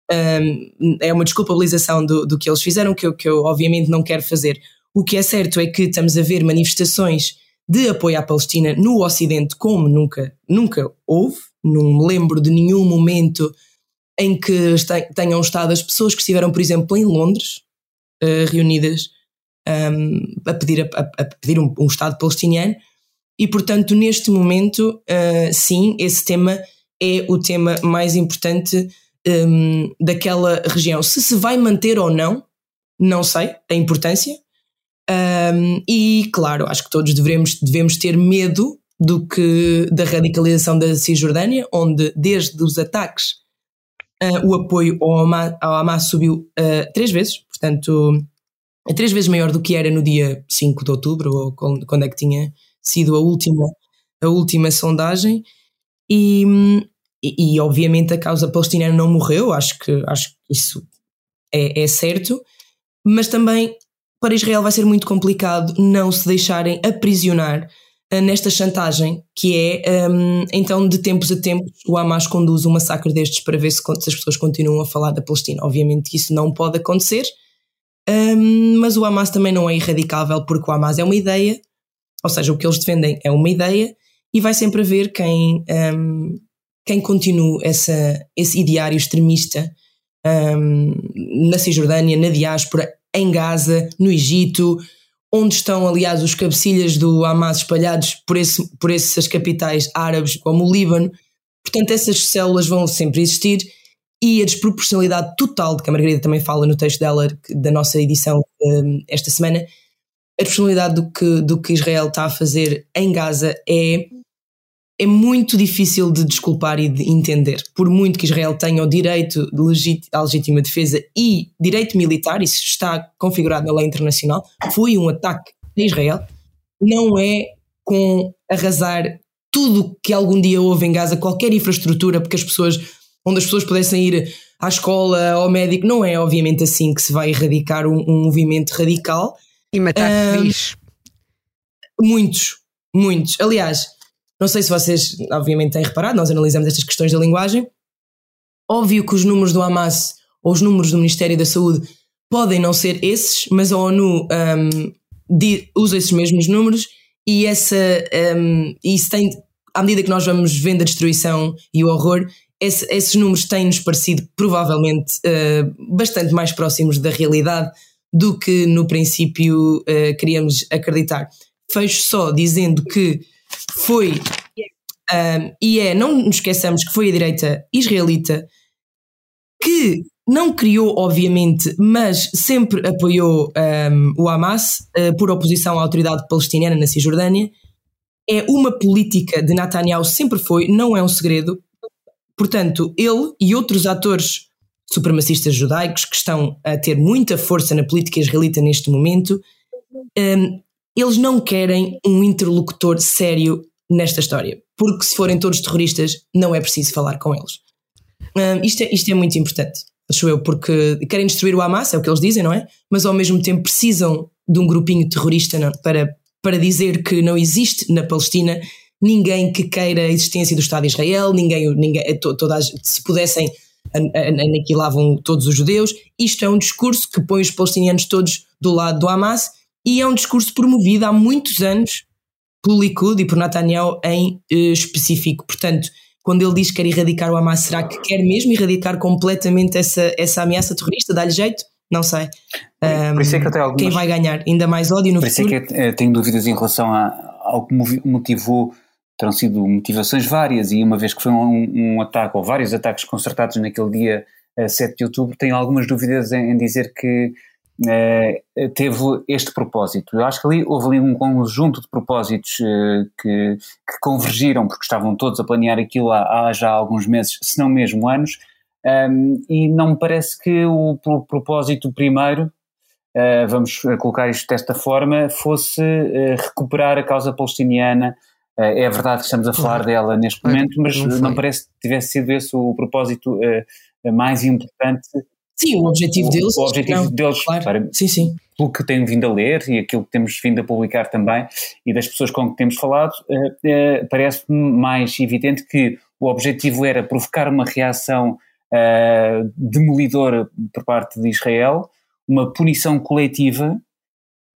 Um, é uma desculpabilização do, do que eles fizeram, que eu, que eu obviamente não quero fazer. O que é certo é que estamos a ver manifestações de apoio à Palestina no Ocidente como nunca, nunca houve. Não me lembro de nenhum momento em que tenham estado as pessoas que estiveram, por exemplo, em Londres, uh, reunidas um, a pedir, a, a pedir um, um Estado palestiniano, e portanto neste momento, uh, sim, esse tema é o tema mais importante um, daquela região. Se se vai manter ou não, não sei a importância, um, e claro, acho que todos devemos, devemos ter medo do que, da radicalização da Cisjordânia, onde desde os ataques uh, o apoio ao Hamas, ao Hamas subiu uh, três vezes, portanto é três vezes maior do que era no dia cinco de outubro, ou quando é que tinha sido a última, a última sondagem, e, e, e obviamente a causa palestiniana não morreu, acho que, acho que isso é, é certo, mas também para Israel vai ser muito complicado não se deixarem aprisionar uh, nesta chantagem, que é, um, então de tempos a tempos o Hamas conduz um massacre destes para ver se, se as pessoas continuam a falar da Palestina. Obviamente que isso não pode acontecer, um, mas o Hamas também não é irradicável, porque o Hamas é uma ideia, ou seja, o que eles defendem é uma ideia, e vai sempre haver quem, um, quem continue essa, esse ideário extremista um, na Cisjordânia, na diáspora, em Gaza, no Egito, onde estão, aliás, os cabecilhas do Hamas espalhados por, esse, por essas capitais árabes, como o Líbano. Portanto, essas células vão sempre existir, e a desproporcionalidade total, de que a Margarida também fala no texto dela, da nossa edição um, esta semana, a desproporcionalidade do que, do que Israel está a fazer em Gaza é, é muito difícil de desculpar e de entender. Por muito que Israel tenha o direito de legit, à legítima defesa e direito militar, isso está configurado na lei internacional, foi um ataque a Israel, não é com arrasar tudo que algum dia houve em Gaza, qualquer infraestrutura, porque as pessoas, onde as pessoas pudessem ir à escola, ao médico, não é obviamente assim que se vai erradicar um, um movimento radical. E matar civis. Um, muitos, muitos. Aliás, não sei se vocês obviamente têm reparado, nós analisamos estas questões da linguagem. Óbvio que os números do Hamas ou os números do Ministério da Saúde podem não ser esses, mas a ONU um, de, usa esses mesmos números, e essa, um, isso tem, à medida que nós vamos vendo a destruição e o horror, esse, esses números têm-nos parecido provavelmente uh, bastante mais próximos da realidade do que no princípio uh, queríamos acreditar. Fecho só dizendo que foi, um, e é, não nos esqueçamos que foi a direita israelita que não criou, obviamente, mas sempre apoiou um, o Hamas uh, por oposição à autoridade palestiniana na Cisjordânia. É uma política de Netanyahu, sempre foi, não é um segredo. Portanto, ele e outros atores supremacistas judaicos que estão a ter muita força na política israelita neste momento, um, eles não querem um interlocutor sério nesta história, porque se forem todos terroristas não é preciso falar com eles. Um, isto, é, isto é muito importante, acho eu, porque querem destruir o Hamas, é o que eles dizem, não é? Mas ao mesmo tempo precisam de um grupinho terrorista não, para, para dizer que não existe na Palestina ninguém que queira a existência do Estado de Israel, ninguém, ninguém todas, se pudessem aniquilavam todos os judeus. Isto é um discurso que põe os palestinianos todos do lado do Hamas, e é um discurso promovido há muitos anos pelo Likud e por Netanyahu em eh, específico. Portanto, quando ele diz que quer erradicar o Hamas, será que quer mesmo erradicar completamente essa, essa ameaça terrorista? Dá-lhe jeito? Não sei. Um, por isso é que eu tenho algumas... Quem vai ganhar? Ainda mais ódio no por futuro? Por isso é que eu tenho dúvidas em relação a, ao que motivou. Terão sido motivações várias, e uma vez que foi um, um ataque, ou vários ataques concertados naquele dia uh, sete de outubro, tenho algumas dúvidas em, em dizer que uh, teve este propósito. Eu acho que ali houve ali um conjunto de propósitos uh, que, que convergiram, porque estavam todos a planear aquilo há, há já alguns meses, se não mesmo anos, um, e não me parece que o, o propósito primeiro, uh, vamos colocar isto desta forma, fosse uh, recuperar a causa palestiniana. É verdade que estamos a falar dela neste momento, mas não, não parece que tivesse sido esse o propósito uh, mais importante. Sim, o objetivo o, deles. O objetivo não, deles, claro. para, sim, sim. pelo que tenho vindo a ler e aquilo que temos vindo a publicar também, e das pessoas com que temos falado, uh, uh, parece-me mais evidente que o objetivo era provocar uma reação uh, demolidora por parte de Israel, uma punição coletiva,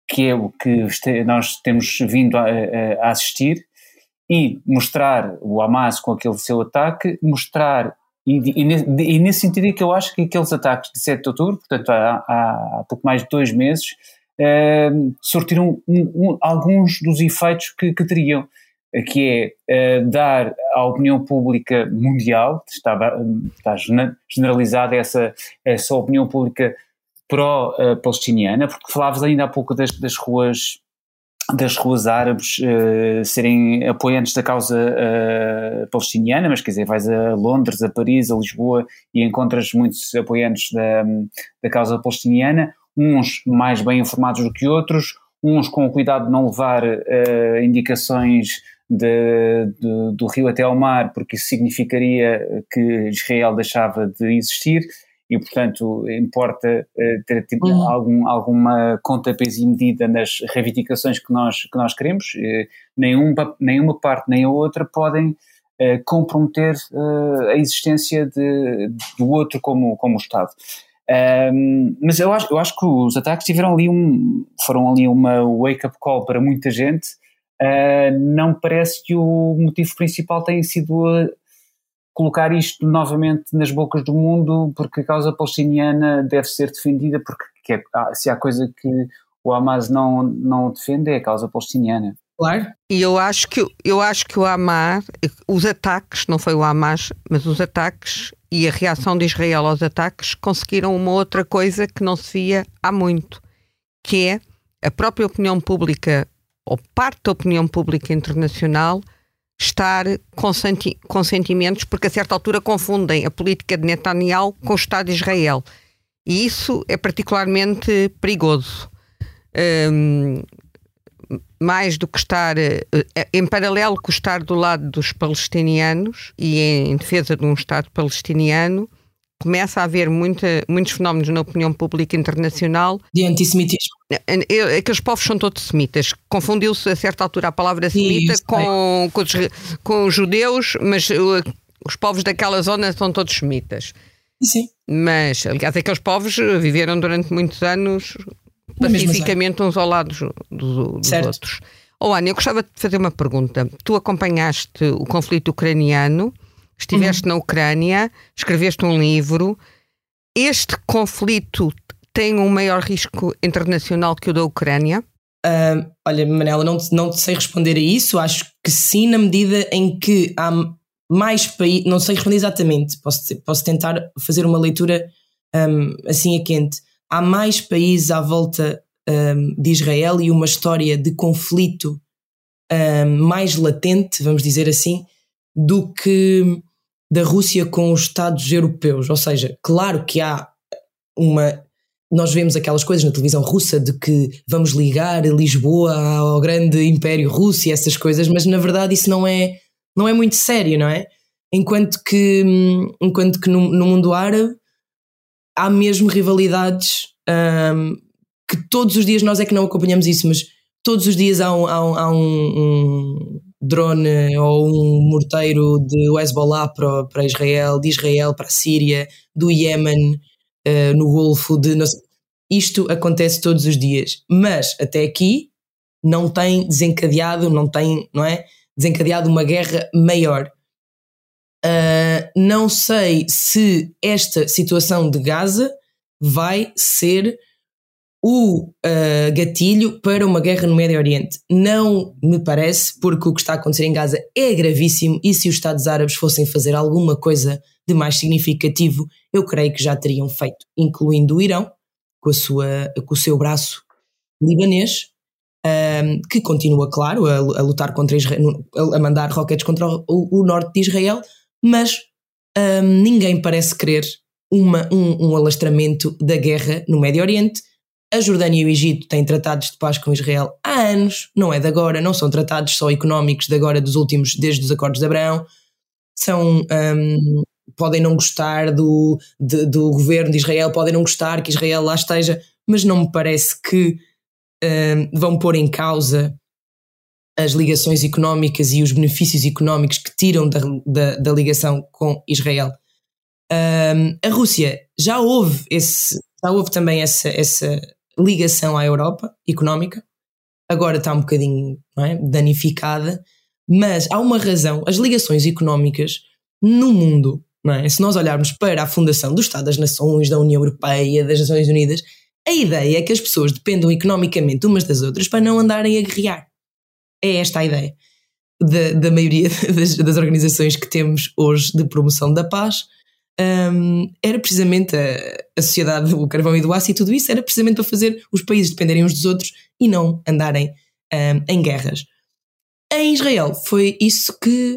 que é o que nós temos vindo a, a assistir, e mostrar o Hamas com aquele seu ataque, mostrar, e, e, e nesse sentido é que eu acho que aqueles ataques de sete de outubro, portanto há, há pouco mais de dois meses, uh, sortiram um, um, alguns dos efeitos que, que teriam, que é uh, dar à opinião pública mundial, estava, está generalizada essa, essa opinião pública pró-palestiniana, porque falavas ainda há pouco das, das ruas das ruas árabes uh, serem apoiantes da causa uh, palestiniana, mas quer dizer, vais a Londres, a Paris, a Lisboa e encontras muitos apoiantes da, da causa palestiniana, uns mais bem informados do que outros, uns com o cuidado de não levar uh, indicações de, de, do rio até ao mar, porque isso significaria que Israel deixava de existir. E, portanto, importa uh, ter tipo, uhum. algum, alguma conta, peso e medida nas reivindicações que nós, que nós queremos. Uh, nenhuma, nenhuma parte nem a outra podem uh, comprometer uh, a existência de, do outro como, como Estado. Um, mas eu acho, eu acho que os ataques tiveram ali um, foram ali uma wake-up call para muita gente. Uh, não parece que o motivo principal tenha sido a colocar isto novamente nas bocas do mundo, porque a causa palestiniana deve ser defendida, porque que é, se há coisa que o Hamas não, não defende é a causa palestiniana. Claro. E eu acho que, eu acho que o Hamas, os ataques, não foi o Hamas, mas os ataques e a reação de Israel aos ataques conseguiram uma outra coisa que não se via há muito, que é a própria opinião pública, ou parte da opinião pública internacional, estar com, senti- com sentimentos, porque a certa altura confundem a política de Netanyahu com o Estado de Israel. E isso é particularmente perigoso. Um, mais do que estar, em paralelo com estar do lado dos palestinianos e em defesa de um Estado palestiniano, começa a haver muita, muitos fenómenos na opinião pública internacional de antissemitismo. Aqueles povos são todos semitas. Confundiu-se a certa altura a palavra semita Sim, com, com, os, com os judeus, mas uh, os povos daquela zona são todos semitas. Sim. Mas, aliás, aqueles povos viveram durante muitos anos pacificamente uns ao lado dos, dos outros. Oh, Ana, eu gostava de fazer uma pergunta. Tu acompanhaste o conflito ucraniano, estiveste uhum. na Ucrânia, escreveste um livro. Este conflito tem um maior risco internacional que o da Ucrânia? Uh, olha, Manela, não, não sei responder a isso. Acho que sim, na medida em que há mais países. Não sei responder exatamente, posso, posso tentar fazer uma leitura um, assim a quente. Há mais países à volta um, de Israel e uma história de conflito um, mais latente, vamos dizer assim, do que da Rússia com os Estados europeus. Ou seja, claro que há uma... Nós vemos aquelas coisas na televisão russa de que vamos ligar Lisboa ao grande Império Russo e essas coisas, mas na verdade isso não é, não é muito sério, não é? Enquanto que, enquanto que no, no mundo árabe há mesmo rivalidades um, que todos os dias, nós é que não acompanhamos isso, mas todos os dias há um, há um, há um, um drone ou um morteiro de Hezbollah para, para Israel, de Israel para a Síria, do Iémen, uh, no Golfo, de, não sei, isto acontece todos os dias, mas até aqui não tem desencadeado, não tem, não é, desencadeado uma guerra maior. Uh, não sei se esta situação de Gaza vai ser o uh, gatilho para uma guerra no Médio Oriente. Não me parece, porque o que está a acontecer em Gaza é gravíssimo e se os Estados Árabes fossem fazer alguma coisa de mais significativo, eu creio que já teriam feito, incluindo o Irão, com, a sua, com o seu braço libanês, um, que continua, claro, a, a lutar contra Israel, a mandar roquetes contra o, o norte de Israel, mas um, ninguém parece querer uma, um, um alastramento da guerra no Médio Oriente. A Jordânia e o Egito têm tratados de paz com Israel há anos, não é de agora, não são tratados só económicos de agora, dos últimos, desde os acordos de Abraão. São, um, podem não gostar do, de, do governo de Israel, podem não gostar que Israel lá esteja, mas não me parece que um, vão pôr em causa as ligações económicas e os benefícios económicos que tiram da, da, da ligação com Israel. Um, a Rússia, já houve, esse, já houve também essa, essa, ligação à Europa económica, agora está um bocadinho, não é, danificada, mas há uma razão, as ligações económicas no mundo, não é? Se nós olharmos para a fundação do Estado das Nações, da União Europeia, das Nações Unidas, a ideia é que as pessoas dependam economicamente umas das outras para não andarem a guerrear. É esta a ideia da, da maioria das, das organizações que temos hoje de promoção da paz. Um, era precisamente a, a sociedade do carvão e do aço e tudo isso era precisamente para fazer os países dependerem uns dos outros e não andarem um, em guerras. Em Israel foi isso que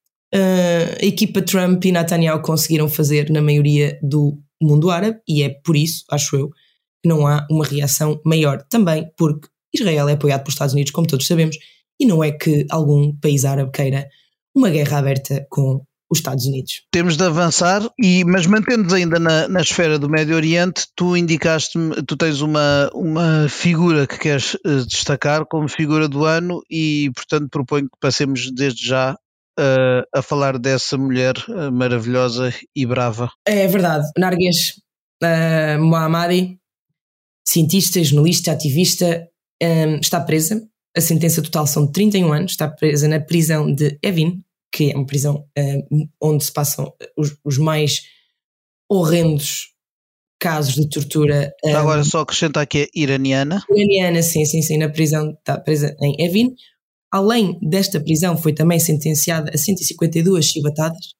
uh, a equipa Trump e Netanyahu conseguiram fazer na maioria do mundo árabe, e é por isso, acho eu, que não há uma reação maior. Também porque Israel é apoiado pelos Estados Unidos, como todos sabemos, e não é que algum país árabe queira uma guerra aberta com os Estados Unidos. Temos de avançar, e, mas mantendo-nos ainda na, na esfera do Médio Oriente, tu indicaste-me, tu tens uma, uma figura que queres uh, destacar como figura do ano e, portanto, proponho que passemos desde já uh, a falar dessa mulher uh, maravilhosa e brava. É verdade. Narges uh, Mohammadi, cientista, jornalista, ativista, um, está presa. A sentença total são de trinta e um anos, está presa na prisão de Evin, que é uma prisão uh, onde se passam os, os mais horrendos casos de tortura. Um, Agora só acrescentar que é iraniana. Iraniana, sim, sim, sim, na prisão, está presa em Evin. Além desta prisão, foi também sentenciada a cento e cinquenta e duas chibatadas.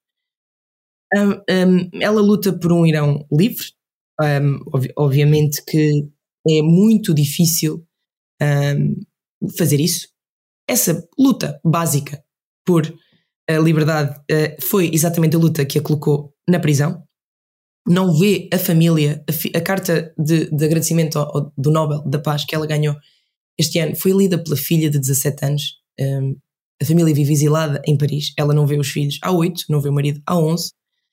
Um, um, ela luta por um Irão livre, um, ob- obviamente que é muito difícil um, fazer isso. Essa luta básica por a liberdade uh, foi exatamente a luta que a colocou na prisão. Não vê a família, a, fi- a carta de, de agradecimento ao, ao, do Nobel da Paz que ela ganhou este ano foi lida pela filha de dezassete anos. Um, a família vive exilada em Paris, ela não vê os filhos há oito, não vê o marido há onze,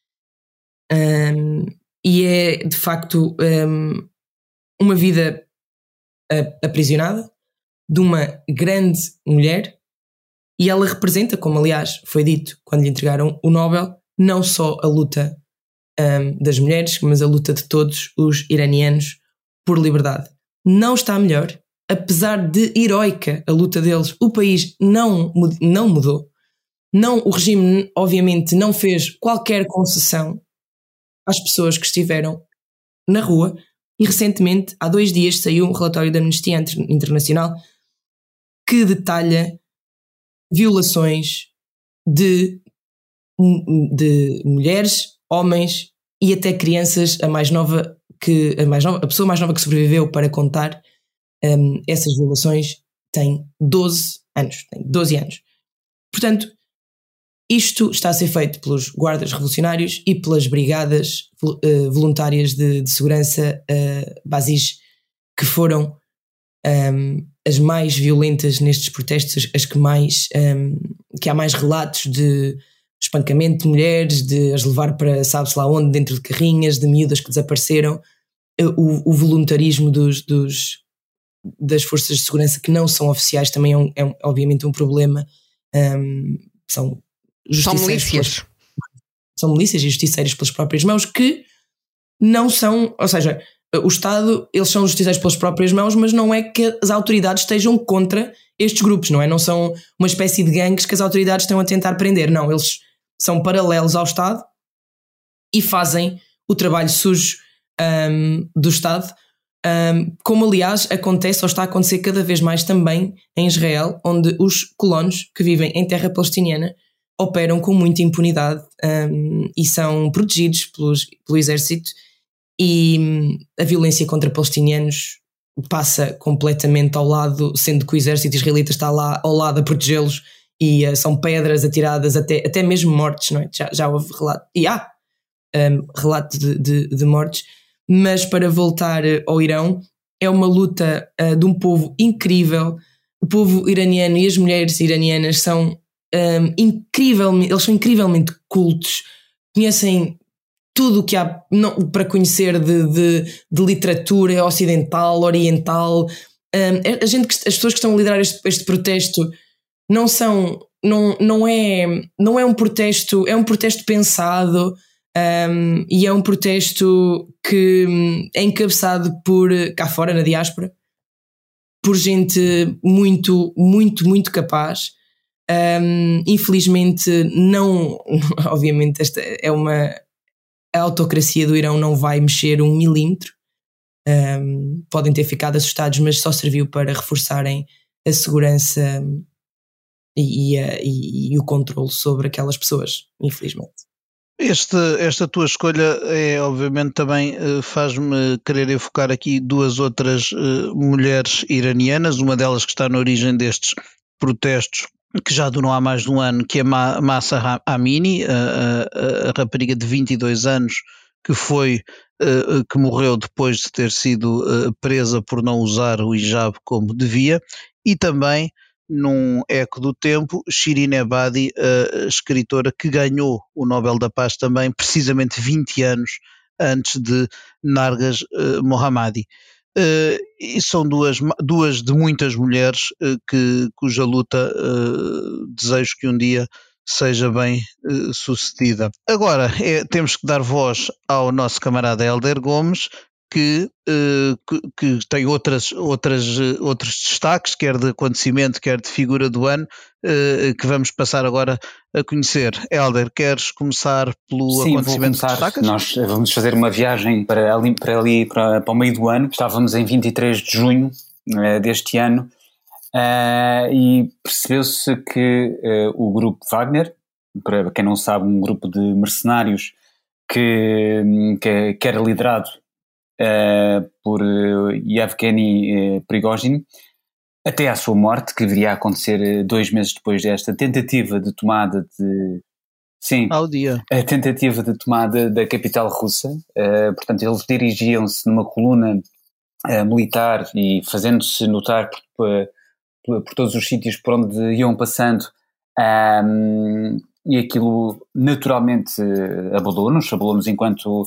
um, e é de facto um, uma vida uh, aprisionada de uma grande mulher. E ela representa, como aliás foi dito quando lhe entregaram o Nobel, não só a luta um, das mulheres, mas a luta de todos os iranianos por liberdade. Não está melhor, apesar de heroica a luta deles, o país não, não mudou. Não, o regime obviamente não fez qualquer concessão às pessoas que estiveram na rua, e recentemente, há dois dias, saiu um relatório da Amnistia Internacional que detalha violações de, de mulheres, homens e até crianças. A mais nova que a, mais nova, a pessoa mais nova que sobreviveu para contar um, essas violações tem doze anos, tem doze anos. Portanto, isto está a ser feito pelos guardas revolucionários e pelas brigadas uh, voluntárias de, de segurança uh, Basij, que foram um, as mais violentas nestes protestos, as que mais um, que há mais relatos de espancamento de mulheres, de as levar para sabe-se lá onde, dentro de carrinhas, de miúdas que desapareceram, o, o voluntarismo dos, dos, das forças de segurança que não são oficiais também é, um, é um, obviamente um problema. Um, são São milícias. Pelas, são milícias e justiceiros pelas próprias mãos, que não são, ou seja, o Estado, eles são justiceiros pelas próprias mãos, mas não é que as autoridades estejam contra estes grupos, não é? Não são uma espécie de gangues que as autoridades estão a tentar prender, não, eles são paralelos ao Estado e fazem o trabalho sujo um, do Estado, um, como aliás acontece ou está a acontecer cada vez mais também em Israel, onde os colonos que vivem em terra palestiniana operam com muita impunidade um, e são protegidos pelos, pelo exército, e a violência contra palestinianos passa completamente ao lado, sendo que o exército israelita está lá ao lado a protegê-los, e uh, são pedras atiradas, até, até mesmo mortes, não é? Já, já houve relato, e há um, relato de, de, de mortes. Mas para voltar ao Irão, é uma luta uh, de um povo incrível. O povo iraniano e as mulheres iranianas são um, incrivelmente, eles são incrivelmente cultos, conhecem tudo o que há não, para conhecer de, de, de literatura ocidental, oriental. Um, a gente, as pessoas que estão a liderar este, este protesto não são, não, não, é, não é um protesto, é um protesto pensado, Um, e é um protesto que é encabeçado por, cá fora, na diáspora, por gente muito, muito, muito capaz. Um, infelizmente, não, obviamente, esta é uma. A autocracia do Irão não vai mexer um milímetro. Um, podem ter ficado assustados, mas só serviu para reforçarem a segurança e, e, a, e, e o controle sobre aquelas pessoas, infelizmente. Este, esta tua escolha é, obviamente, também uh, faz-me querer enfocar aqui duas outras uh, mulheres iranianas, uma delas que está na origem destes protestos que já duram há mais de um ano, que é Mahsa Amini, a, a, a rapariga de vinte e dois anos que foi, uh, que morreu depois de ter sido uh, presa por não usar o hijab como devia, e também, num eco do tempo, Shirin Ebadi, a escritora que ganhou o Nobel da Paz também, precisamente vinte anos antes de Narges uh, Mohammadi. Uh, e são duas, duas de muitas mulheres uh, que, cuja luta uh, desejo que um dia seja bem uh, sucedida. Agora, é, temos que dar voz ao nosso camarada Hélder Gomes, que, uh, que, que tem outras, outras, uh, outros destaques, quer de acontecimento, quer de figura do ano, uh, que vamos passar agora a conhecer. Hélder, queres começar pelo Sim, acontecimento vou começar. que destacas? Nós vamos fazer uma viagem para ali, para, ali para, para o meio do ano. Estávamos em vinte e três de junho uh, deste ano uh, e percebeu-se que uh, o grupo Wagner, para quem não sabe, um grupo de mercenários que, que, que era liderado Uh, por uh, Yevgeny uh, Prigozhin, até à sua morte, que viria a acontecer uh, dois meses depois desta tentativa de tomada de... Sim, ao dia. A tentativa de tomada da capital russa. Uh, portanto, eles dirigiam-se numa coluna uh, militar e fazendo-se notar por, por, por todos os sítios por onde iam passando, um, e aquilo naturalmente uh, abalou-nos, abalou-nos enquanto...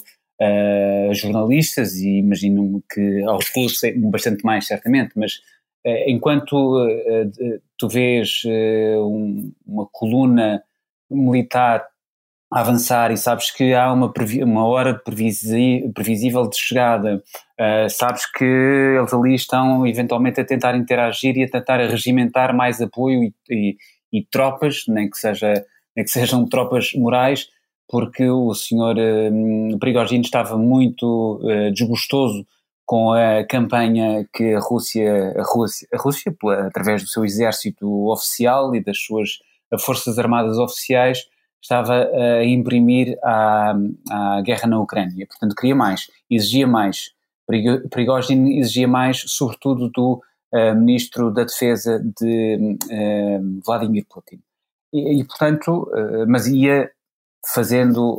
Uh, jornalistas, e imagino-me que aos russos bastante mais certamente, mas uh, enquanto uh, uh, tu vês uh, um, uma coluna militar a avançar e sabes que há uma, uma hora previsi previsível de chegada, uh, sabes que eles ali estão eventualmente a tentar interagir e a tentar regimentar mais apoio e, e, e tropas, nem que, seja, nem que sejam tropas morais, porque o senhor uh, Prigozhin estava muito uh, desgostoso com a campanha que a Rússia, a Rússia, a Rússia através do seu exército oficial e das suas forças armadas oficiais, estava a imprimir à, à guerra na Ucrânia. Portanto, queria mais, exigia mais. Prigozhin exigia mais, sobretudo do uh, ministro da Defesa de uh, Vladimir Putin. E, e portanto, uh, mas ia fazendo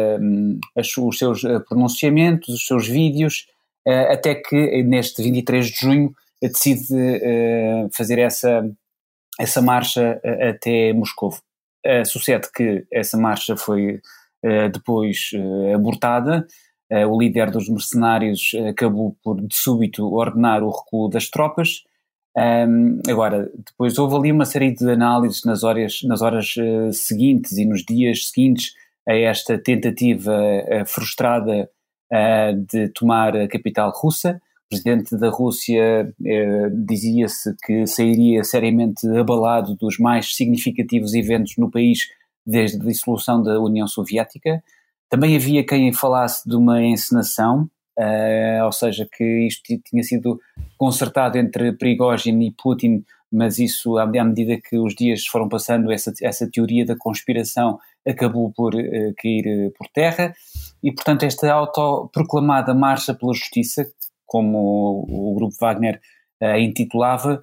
uh, as, os seus pronunciamentos, os seus vídeos, uh, até que neste vinte e três de junho decide uh, fazer essa, essa marcha uh, até Moscovo. Uh, sucede que essa marcha foi uh, depois uh, abortada. Uh, o líder dos mercenários acabou por de súbito ordenar o recuo das tropas. Um, agora, depois houve ali uma série de análises nas horas, nas horas uh, seguintes e nos dias seguintes a esta tentativa uh, frustrada uh, de tomar a capital russa. O presidente da Rússia uh, dizia-se que sairia seriamente abalado dos mais significativos eventos no país desde a dissolução da União Soviética. Também havia quem falasse de uma encenação, Uh, ou seja, que isto tinha sido concertado entre Prigozhin e Putin, mas isso, à medida que os dias foram passando, essa, essa teoria da conspiração acabou por uh, cair por terra, e portanto esta autoproclamada marcha pela justiça, como o, o grupo Wagner uh, intitulava,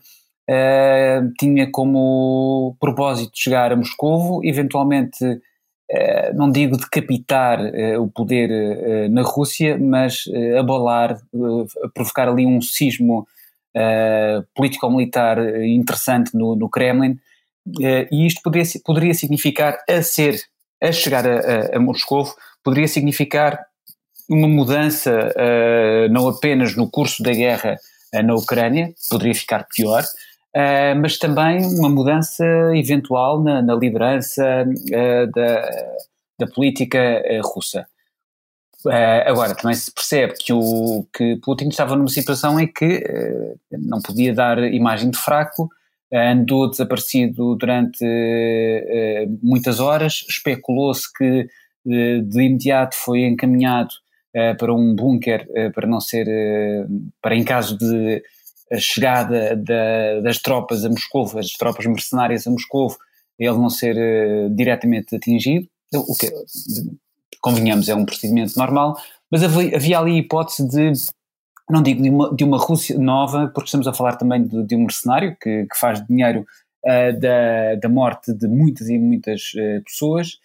uh, tinha como propósito chegar a Moscovo, eventualmente Uh, não digo decapitar uh, o poder uh, na Rússia, mas uh, abalar, uh, provocar ali um sismo uh, político-militar interessante no, no Kremlin, uh, e isto poderia, poderia significar, a ser, a chegar a, a, a Moscovo, poderia significar uma mudança uh, não apenas no curso da guerra uh, na Ucrânia, poderia ficar pior, Uh, mas também uma mudança eventual na, na liderança uh, da, da política uh, russa. Uh, agora, também se percebe que, o, que Putin estava numa situação em que uh, não podia dar imagem de fraco, uh, andou desaparecido durante uh, muitas horas, especulou-se que uh, de imediato foi encaminhado uh, para um bunker uh, para não ser, uh, para em caso de chegada da, das tropas a Moscou, as tropas mercenárias a Moscou, ele não ser uh, diretamente atingido, o que, convenhamos, é um procedimento normal, mas havia, havia ali a hipótese de, não digo de uma, de uma Rússia nova, porque estamos a falar também de, de um mercenário que, que faz dinheiro uh, da, da morte de muitas e muitas uh, pessoas,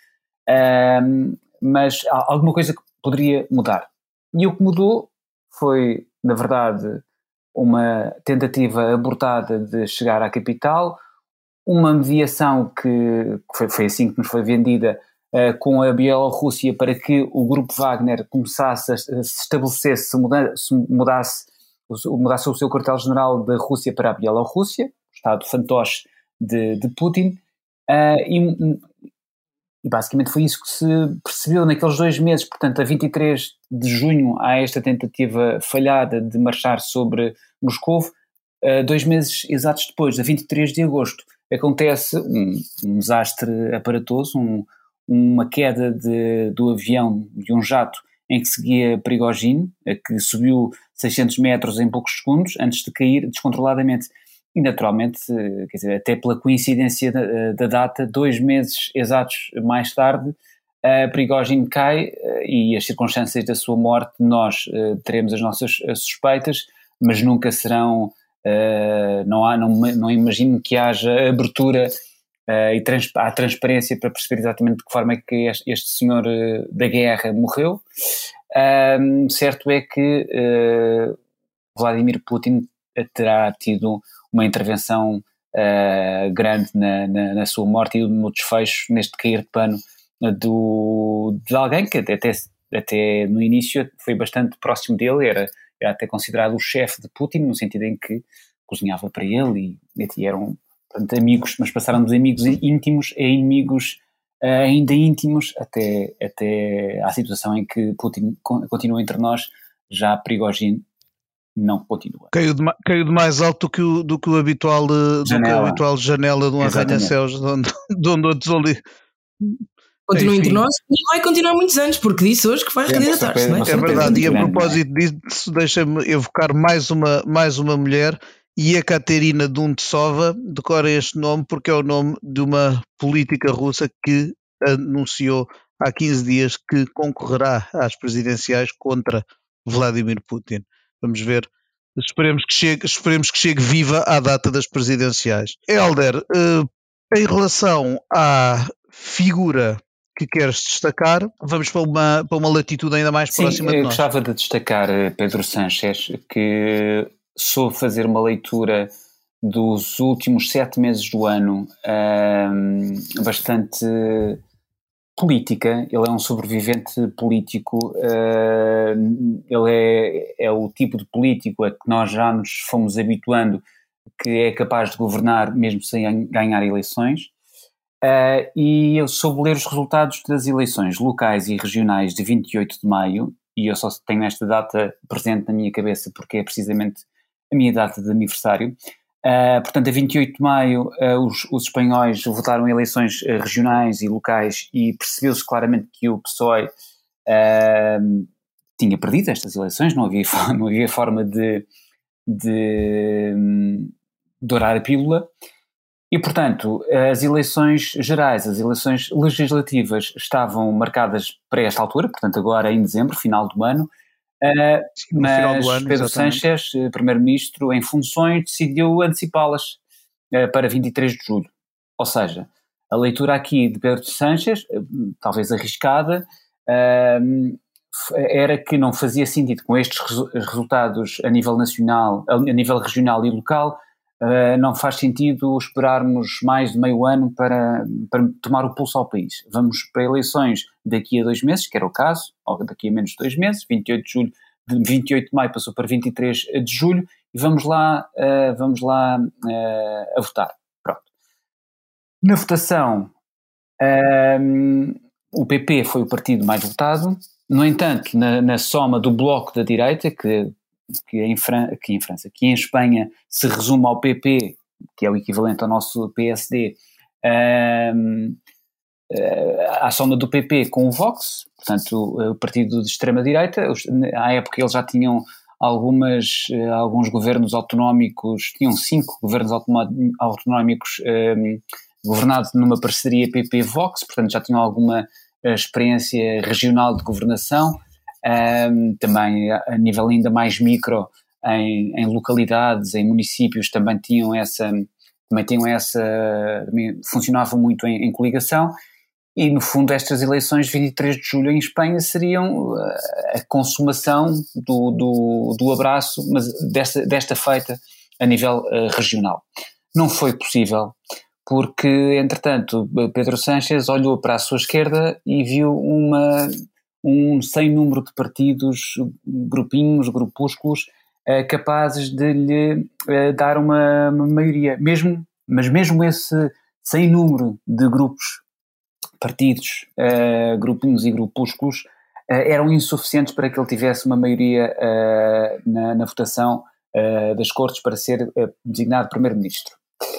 uh, mas há alguma coisa que poderia mudar. E o que mudou foi, na verdade, uma tentativa abortada de chegar à capital, uma mediação que, que foi, foi assim que nos foi vendida, Uh, com a Bielorrússia, para que o grupo Wagner começasse a, a se estabelecesse, se mudasse, mudasse, mudasse o seu quartel-general da Rússia para a Bielorrússia, o estado fantoche de, de Putin, uh, e, e basicamente foi isso que se percebeu naqueles dois meses. Portanto, a vinte e três de junho há esta tentativa falhada de marchar sobre Moscou, uh, dois meses exatos depois, a vinte e três de agosto, acontece um, um desastre aparatoso, um uma queda de, do avião, de um jato em que seguia Prigozhin, que subiu seiscentos metros em poucos segundos, antes de cair descontroladamente. E naturalmente, quer dizer, até pela coincidência da, da data, dois meses exatos mais tarde, uh, Prigozhin cai uh, e as circunstâncias da sua morte, nós uh, teremos as nossas suspeitas, mas nunca serão, uh, não, há, não, não imagino que haja abertura Uh, e trans, há transparência para perceber exatamente de que forma é que este, este senhor uh, da guerra morreu. Uh, certo é que uh, Vladimir Putin terá tido uma intervenção uh, grande na, na, na sua morte e no desfecho, neste cair de pano do, de alguém que até, até no início foi bastante próximo dele, era, era até considerado o chefe de Putin, no sentido em que cozinhava para ele e, e eram, portanto, amigos, mas passaram dos amigos íntimos a inimigos uh, ainda íntimos, até, até à situação em que Putin continua entre nós, já Prigozhin não continua. Caiu de, caiu de mais alto do que o, do que o habitual, do que a habitual janela de um arranha-céus, de onde, de onde outros ali... Continua entre nós e vai continuar muitos anos, porque disse hoje que vai é, candidatar-se, não é? É verdade, e a propósito disso, deixa-me evocar mais uma, mais uma mulher, Yekaterina Duntsova, decora este nome porque é o nome de uma política russa que anunciou há quinze dias que concorrerá às presidenciais contra Vladimir Putin. Vamos ver, esperemos que chegue, esperemos que chegue viva à data das presidenciais. Hélder, uh, em relação à figura que queres destacar, vamos para uma, para uma latitude ainda mais Sim, próxima de nós. Sim, gostava de destacar Pedro Sánchez, que soube fazer uma leitura dos últimos sete meses do ano um, bastante política. Ele é um sobrevivente político, uh, ele é, é o tipo de político a que nós já nos fomos habituando, que é capaz de governar mesmo sem ganhar eleições. Uh, e eu soube ler os resultados das eleições locais e regionais de vinte e oito de maio, e eu só tenho esta data presente na minha cabeça porque é precisamente a minha data de aniversário. Uh, portanto, a vinte e oito de maio uh, os, os espanhóis votaram em eleições uh, regionais e locais e percebeu-se claramente que o P S O E uh, tinha perdido estas eleições, não havia, não havia forma de, de um, dourar a pílula. E, portanto, as eleições gerais, as eleições legislativas estavam marcadas para esta altura, portanto agora em dezembro, final do ano, uh, Sim, no mas final do ano, Pedro exatamente. Sánchez, primeiro-ministro em funções, decidiu antecipá-las uh, para vinte e três de julho. Ou seja, a leitura aqui de Pedro Sánchez, uh, talvez arriscada, uh, era que não fazia sentido com estes resu- resultados a nível nacional, a nível regional e local. Uh, não faz sentido esperarmos mais de meio ano para, para tomar o pulso ao país. Vamos para eleições daqui a dois meses, que era o caso, ou daqui a menos de dois meses, vinte e oito de julho, de vinte e oito de maio passou para vinte e três de julho, e vamos lá, uh, vamos lá uh, a votar. Pronto. Na votação, uh, o P P foi o partido mais votado. No entanto, na, na soma do bloco da direita, que, que, em Fran- que em França, que em Espanha se resume ao P P, que é o equivalente ao nosso P S D, um, à soma do P P com o Vox, portanto o partido de extrema-direita. À época eles já tinham algumas, alguns governos autonómicos, tinham cinco governos autonómicos um, governados numa parceria P P-Vox, portanto já tinham alguma experiência regional de governação, um, também a nível ainda mais micro, em, em localidades, em municípios também tinham essa, também tinham essa, funcionavam muito em, em coligação. E, no fundo, estas eleições de vinte e três de julho em Espanha seriam a consumação do, do, do abraço, mas desta, desta feita a nível uh, regional. Não foi possível, porque, entretanto, Pedro Sánchez olhou para a sua esquerda e viu uma, um sem número de partidos, grupinhos, grupúsculos, uh, capazes de lhe uh, dar uma, uma maioria. Mesmo, mas mesmo esse sem número de grupos, partidos, uh, grupinhos e grupúsculos, uh, eram insuficientes para que ele tivesse uma maioria uh, na, na votação uh, das Cortes para ser uh, designado primeiro-ministro.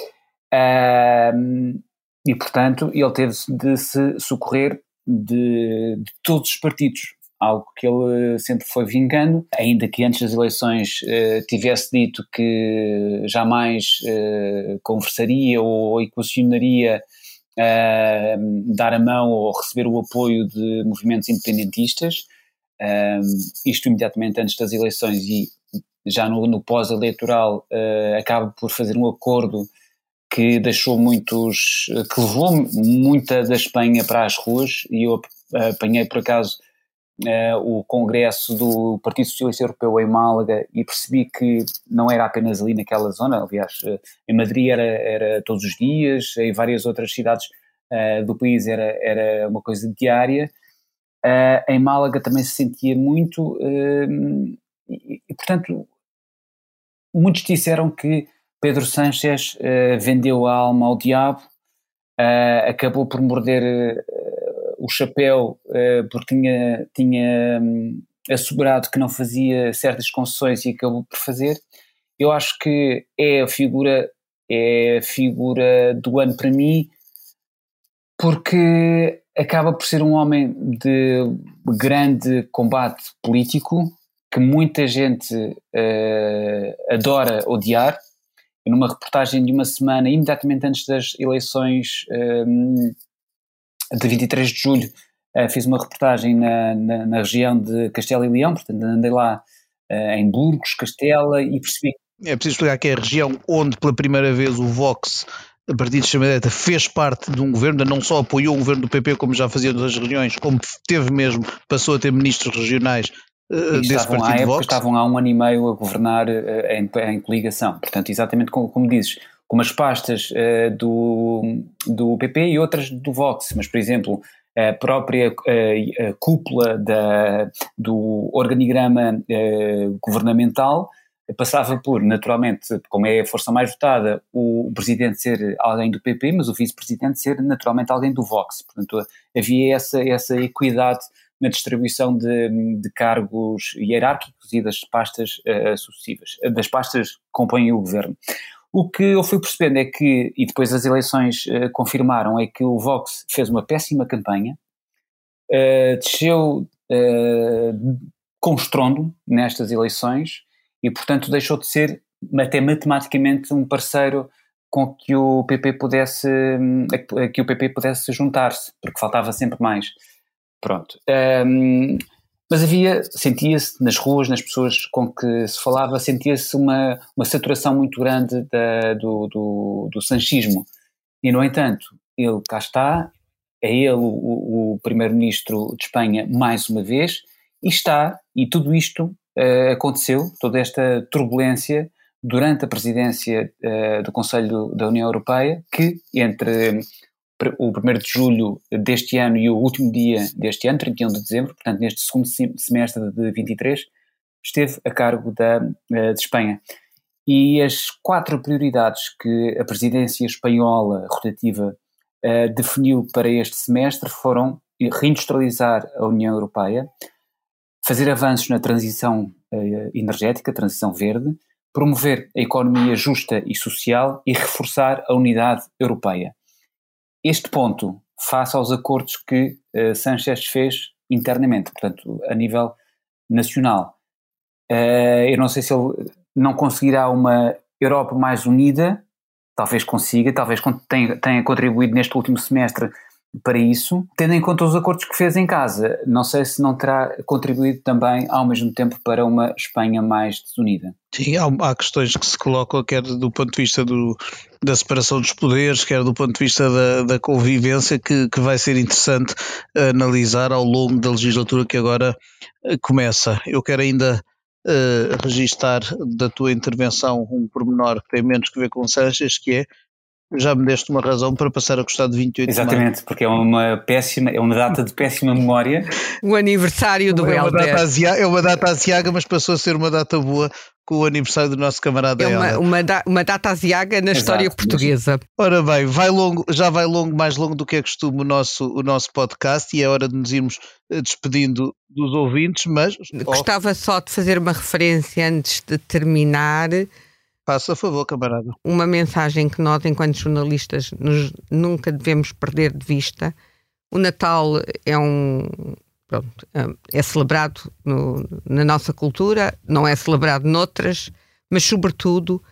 Uh, e, portanto, ele teve de se socorrer de, de todos os partidos, algo que ele sempre foi vingando, ainda que antes das eleições uh, tivesse dito que jamais uh, conversaria ou equacionaria Uh, dar a mão ou receber o apoio de movimentos independentistas, uh, isto imediatamente antes das eleições, e já no, no pós-eleitoral uh, acaba por fazer um acordo que deixou muitos, que levou muita da Espanha para as ruas. E eu apanhei por acaso uh, o congresso do Partido Socialista Europeu em Málaga e percebi que não era apenas ali naquela zona. Aliás, uh, em Madrid era, era todos os dias, em várias outras cidades uh, do país era, era uma coisa diária. Uh, em Málaga também se sentia muito, uh, e, e portanto muitos disseram que Pedro Sánchez uh, vendeu a alma ao diabo, uh, acabou por morder uh, o chapéu uh, porque tinha, tinha um, assegurado que não fazia certas concessões e acabou por fazer. Eu acho que é a figura, é a figura do ano para mim, porque acaba por ser um homem de grande combate político, que muita gente uh, adora odiar. Numa reportagem de uma semana, imediatamente antes das eleições um, de vinte e três de julho, uh, fiz uma reportagem na, na, na região de Castela e Leão, portanto andei lá uh, em Burgos, Castela, e percebi... É preciso explicar que é a região onde pela primeira vez o Vox, a partir de extrema-direita, fez parte de um governo, não só apoiou o governo do P P como já fazia nas regiões, como teve mesmo, passou a ter ministros regionais uh, desse estavam, partido à época, Vox. Estavam há um ano e meio a governar uh, em, em coligação, portanto exatamente como, como dizes, com umas pastas uh, do, do P P e outras do Vox, mas por exemplo a própria uh, a cúpula da, do organigrama uh, governamental passava por, naturalmente, como é a força mais votada, o presidente ser alguém do P P, mas o vice-presidente ser naturalmente alguém do Vox. Portanto, havia essa, essa equidade na distribuição de, de cargos hierárquicos e das pastas uh, sucessivas, das pastas que compõem o governo. O que eu fui percebendo é que, e depois as eleições uh, confirmaram, é que o Vox fez uma péssima campanha, uh, desceu uh, com estrondo nestas eleições, e, portanto, deixou de ser até matematicamente um parceiro com que o P P pudesse, que o P P pudesse juntar-se, porque faltava sempre mais. Pronto. Um, mas havia, sentia-se nas ruas, nas pessoas com que se falava, sentia-se uma, uma saturação muito grande da, do, do, do sanchismo. E, no entanto, ele cá está, é ele o, o primeiro-ministro de Espanha mais uma vez, e está, e tudo isto Uh, aconteceu, toda esta turbulência durante a presidência uh, do Conselho da União Europeia, que entre o primeiro de julho deste ano e o último dia deste ano, trinta e um de dezembro, portanto neste segundo semestre de vinte e três, esteve a cargo da, uh, de Espanha. E as quatro prioridades que a presidência espanhola rotativa uh, definiu para este semestre foram reindustrializar a União Europeia, fazer avanços na transição uh, energética, transição verde, promover a economia justa e social e reforçar a unidade europeia. Este ponto, face aos acordos que uh, Sánchez fez internamente, portanto, a nível nacional. Uh, eu não sei se ele não conseguirá uma Europa mais unida, talvez consiga, talvez tenha, tenha contribuído neste último semestre para isso, tendo em conta os acordos que fez em casa. Não sei se não terá contribuído também ao mesmo tempo para uma Espanha mais desunida. Sim, há, há questões que se colocam, quer do ponto de vista do, da separação dos poderes, quer do ponto de vista da, da convivência, que, que vai ser interessante analisar ao longo da legislatura que agora começa. Eu quero ainda uh, registar da tua intervenção um pormenor que tem menos que ver com Sánchez, que é: já me deste uma razão para passar a gostar de vinte e oito de maio. Exatamente, porque é uma péssima, é uma data de péssima memória. O aniversário do é Helder. É uma data asiaga, mas passou a ser uma data boa com o aniversário do nosso camarada É uma, Helder. uma, da, uma data asiaga na Exato, história portuguesa. Ora bem, vai longo, já vai longo, mais longo do que é costume o nosso, o nosso podcast, e é hora de nos irmos despedindo dos ouvintes, mas... Gostava só de fazer uma referência antes de terminar. Faça a favor, camarada. Uma mensagem que nós, enquanto jornalistas, nos, nunca devemos perder de vista. O Natal é um... Pronto, é celebrado no, na nossa cultura, não é celebrado noutras, mas, sobretudo,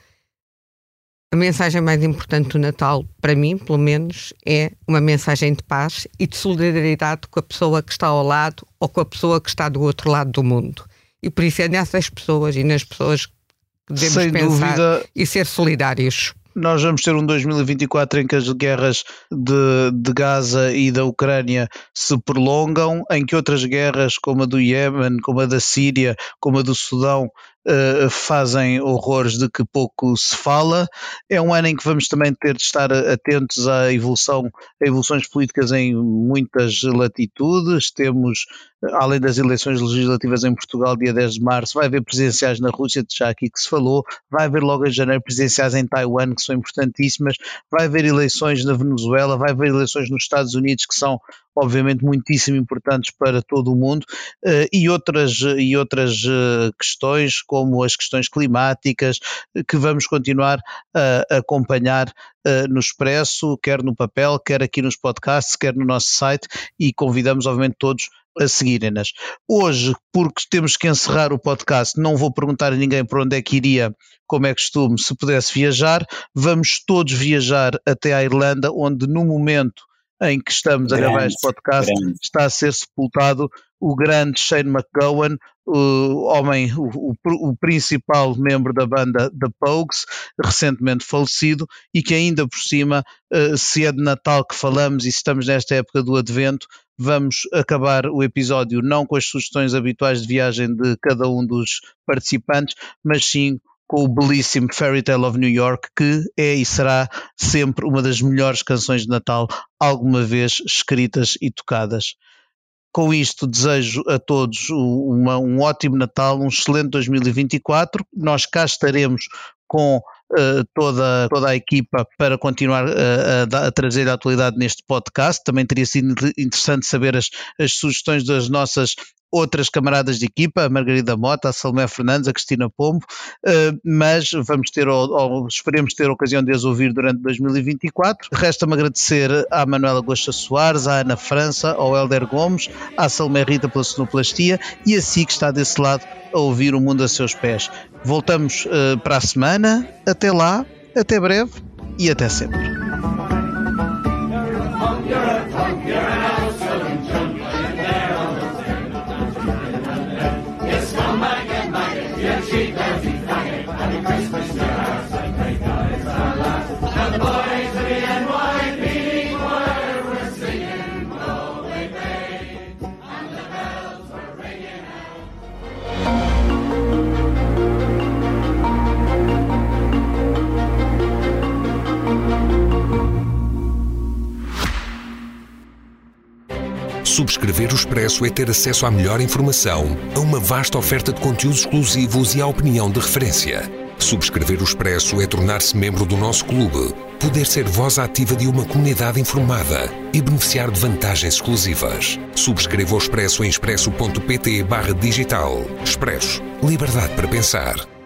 a mensagem mais importante do Natal, para mim, pelo menos, é uma mensagem de paz e de solidariedade com a pessoa que está ao lado ou com a pessoa que está do outro lado do mundo. E por isso é nessas pessoas e nas pessoas que devemos Sem pensar dúvida, e ser solidários. Nós vamos ter um dois mil e vinte e quatro em que as guerras de, de Gaza e da Ucrânia se prolongam, em que outras guerras, como a do Iémen, como a da Síria, como a do Sudão, uh, fazem horrores de que pouco se fala. É um ano em que vamos também ter de estar atentos à evolução, a evoluções políticas em muitas latitudes. Temos, além das eleições legislativas em Portugal, dia dez de março, vai haver presidenciais na Rússia, já aqui que se falou, vai haver logo em janeiro presidenciais em Taiwan, que são importantíssimas, vai haver eleições na Venezuela, vai haver eleições nos Estados Unidos, que são obviamente muitíssimo importantes para todo o mundo, uh, e outras, e outras uh, questões, como as questões climáticas, que vamos continuar a acompanhar uh, no Expresso, quer no papel, quer aqui nos podcasts, quer no nosso site, e convidamos obviamente todos a seguirem-nas. Hoje, porque temos que encerrar o podcast, não vou perguntar a ninguém por onde é que iria, como é costume, se pudesse viajar. Vamos todos viajar até à Irlanda, onde no momento em que estamos grande, a gravar este podcast grande. está a ser sepultado o grande Shane MacGowan, o homem, o, o, o principal membro da banda The Pogues, recentemente falecido, e que ainda por cima, se é de Natal que falamos e se estamos nesta época do Advento, vamos acabar o episódio não com as sugestões habituais de viagem de cada um dos participantes, mas sim com o belíssimo Fairy Tale of New York, que é e será sempre uma das melhores canções de Natal alguma vez escritas e tocadas. Com isto, desejo a todos uma, um ótimo Natal, um excelente dois mil e vinte e quatro. Nós cá estaremos com uh, toda, toda a equipa para continuar uh, a, a trazer a atualidade neste podcast. Também teria sido interessante saber as, as sugestões das nossas outras camaradas de equipa, a Margarida Mota, a Salomé Fernandes, a Cristina Pombo, uh, mas vamos ter, ou, ou esperemos ter a ocasião de as ouvir durante dois mil e vinte e quatro. Resta-me agradecer à Manuela Gosta Soares, à Ana França, ao Helder Gomes, à Salomé Rita pela sonoplastia e a si que está desse lado a ouvir o mundo a seus pés. Voltamos uh, para a semana. Até lá, até breve e até sempre. Subscrever o Expresso é ter acesso à melhor informação, a uma vasta oferta de conteúdos exclusivos e à opinião de referência. Subscrever o Expresso é tornar-se membro do nosso clube, poder ser voz ativa de uma comunidade informada e beneficiar de vantagens exclusivas. Subscreva o Expresso em expresso ponto pt barra digital. Expresso. Liberdade para pensar.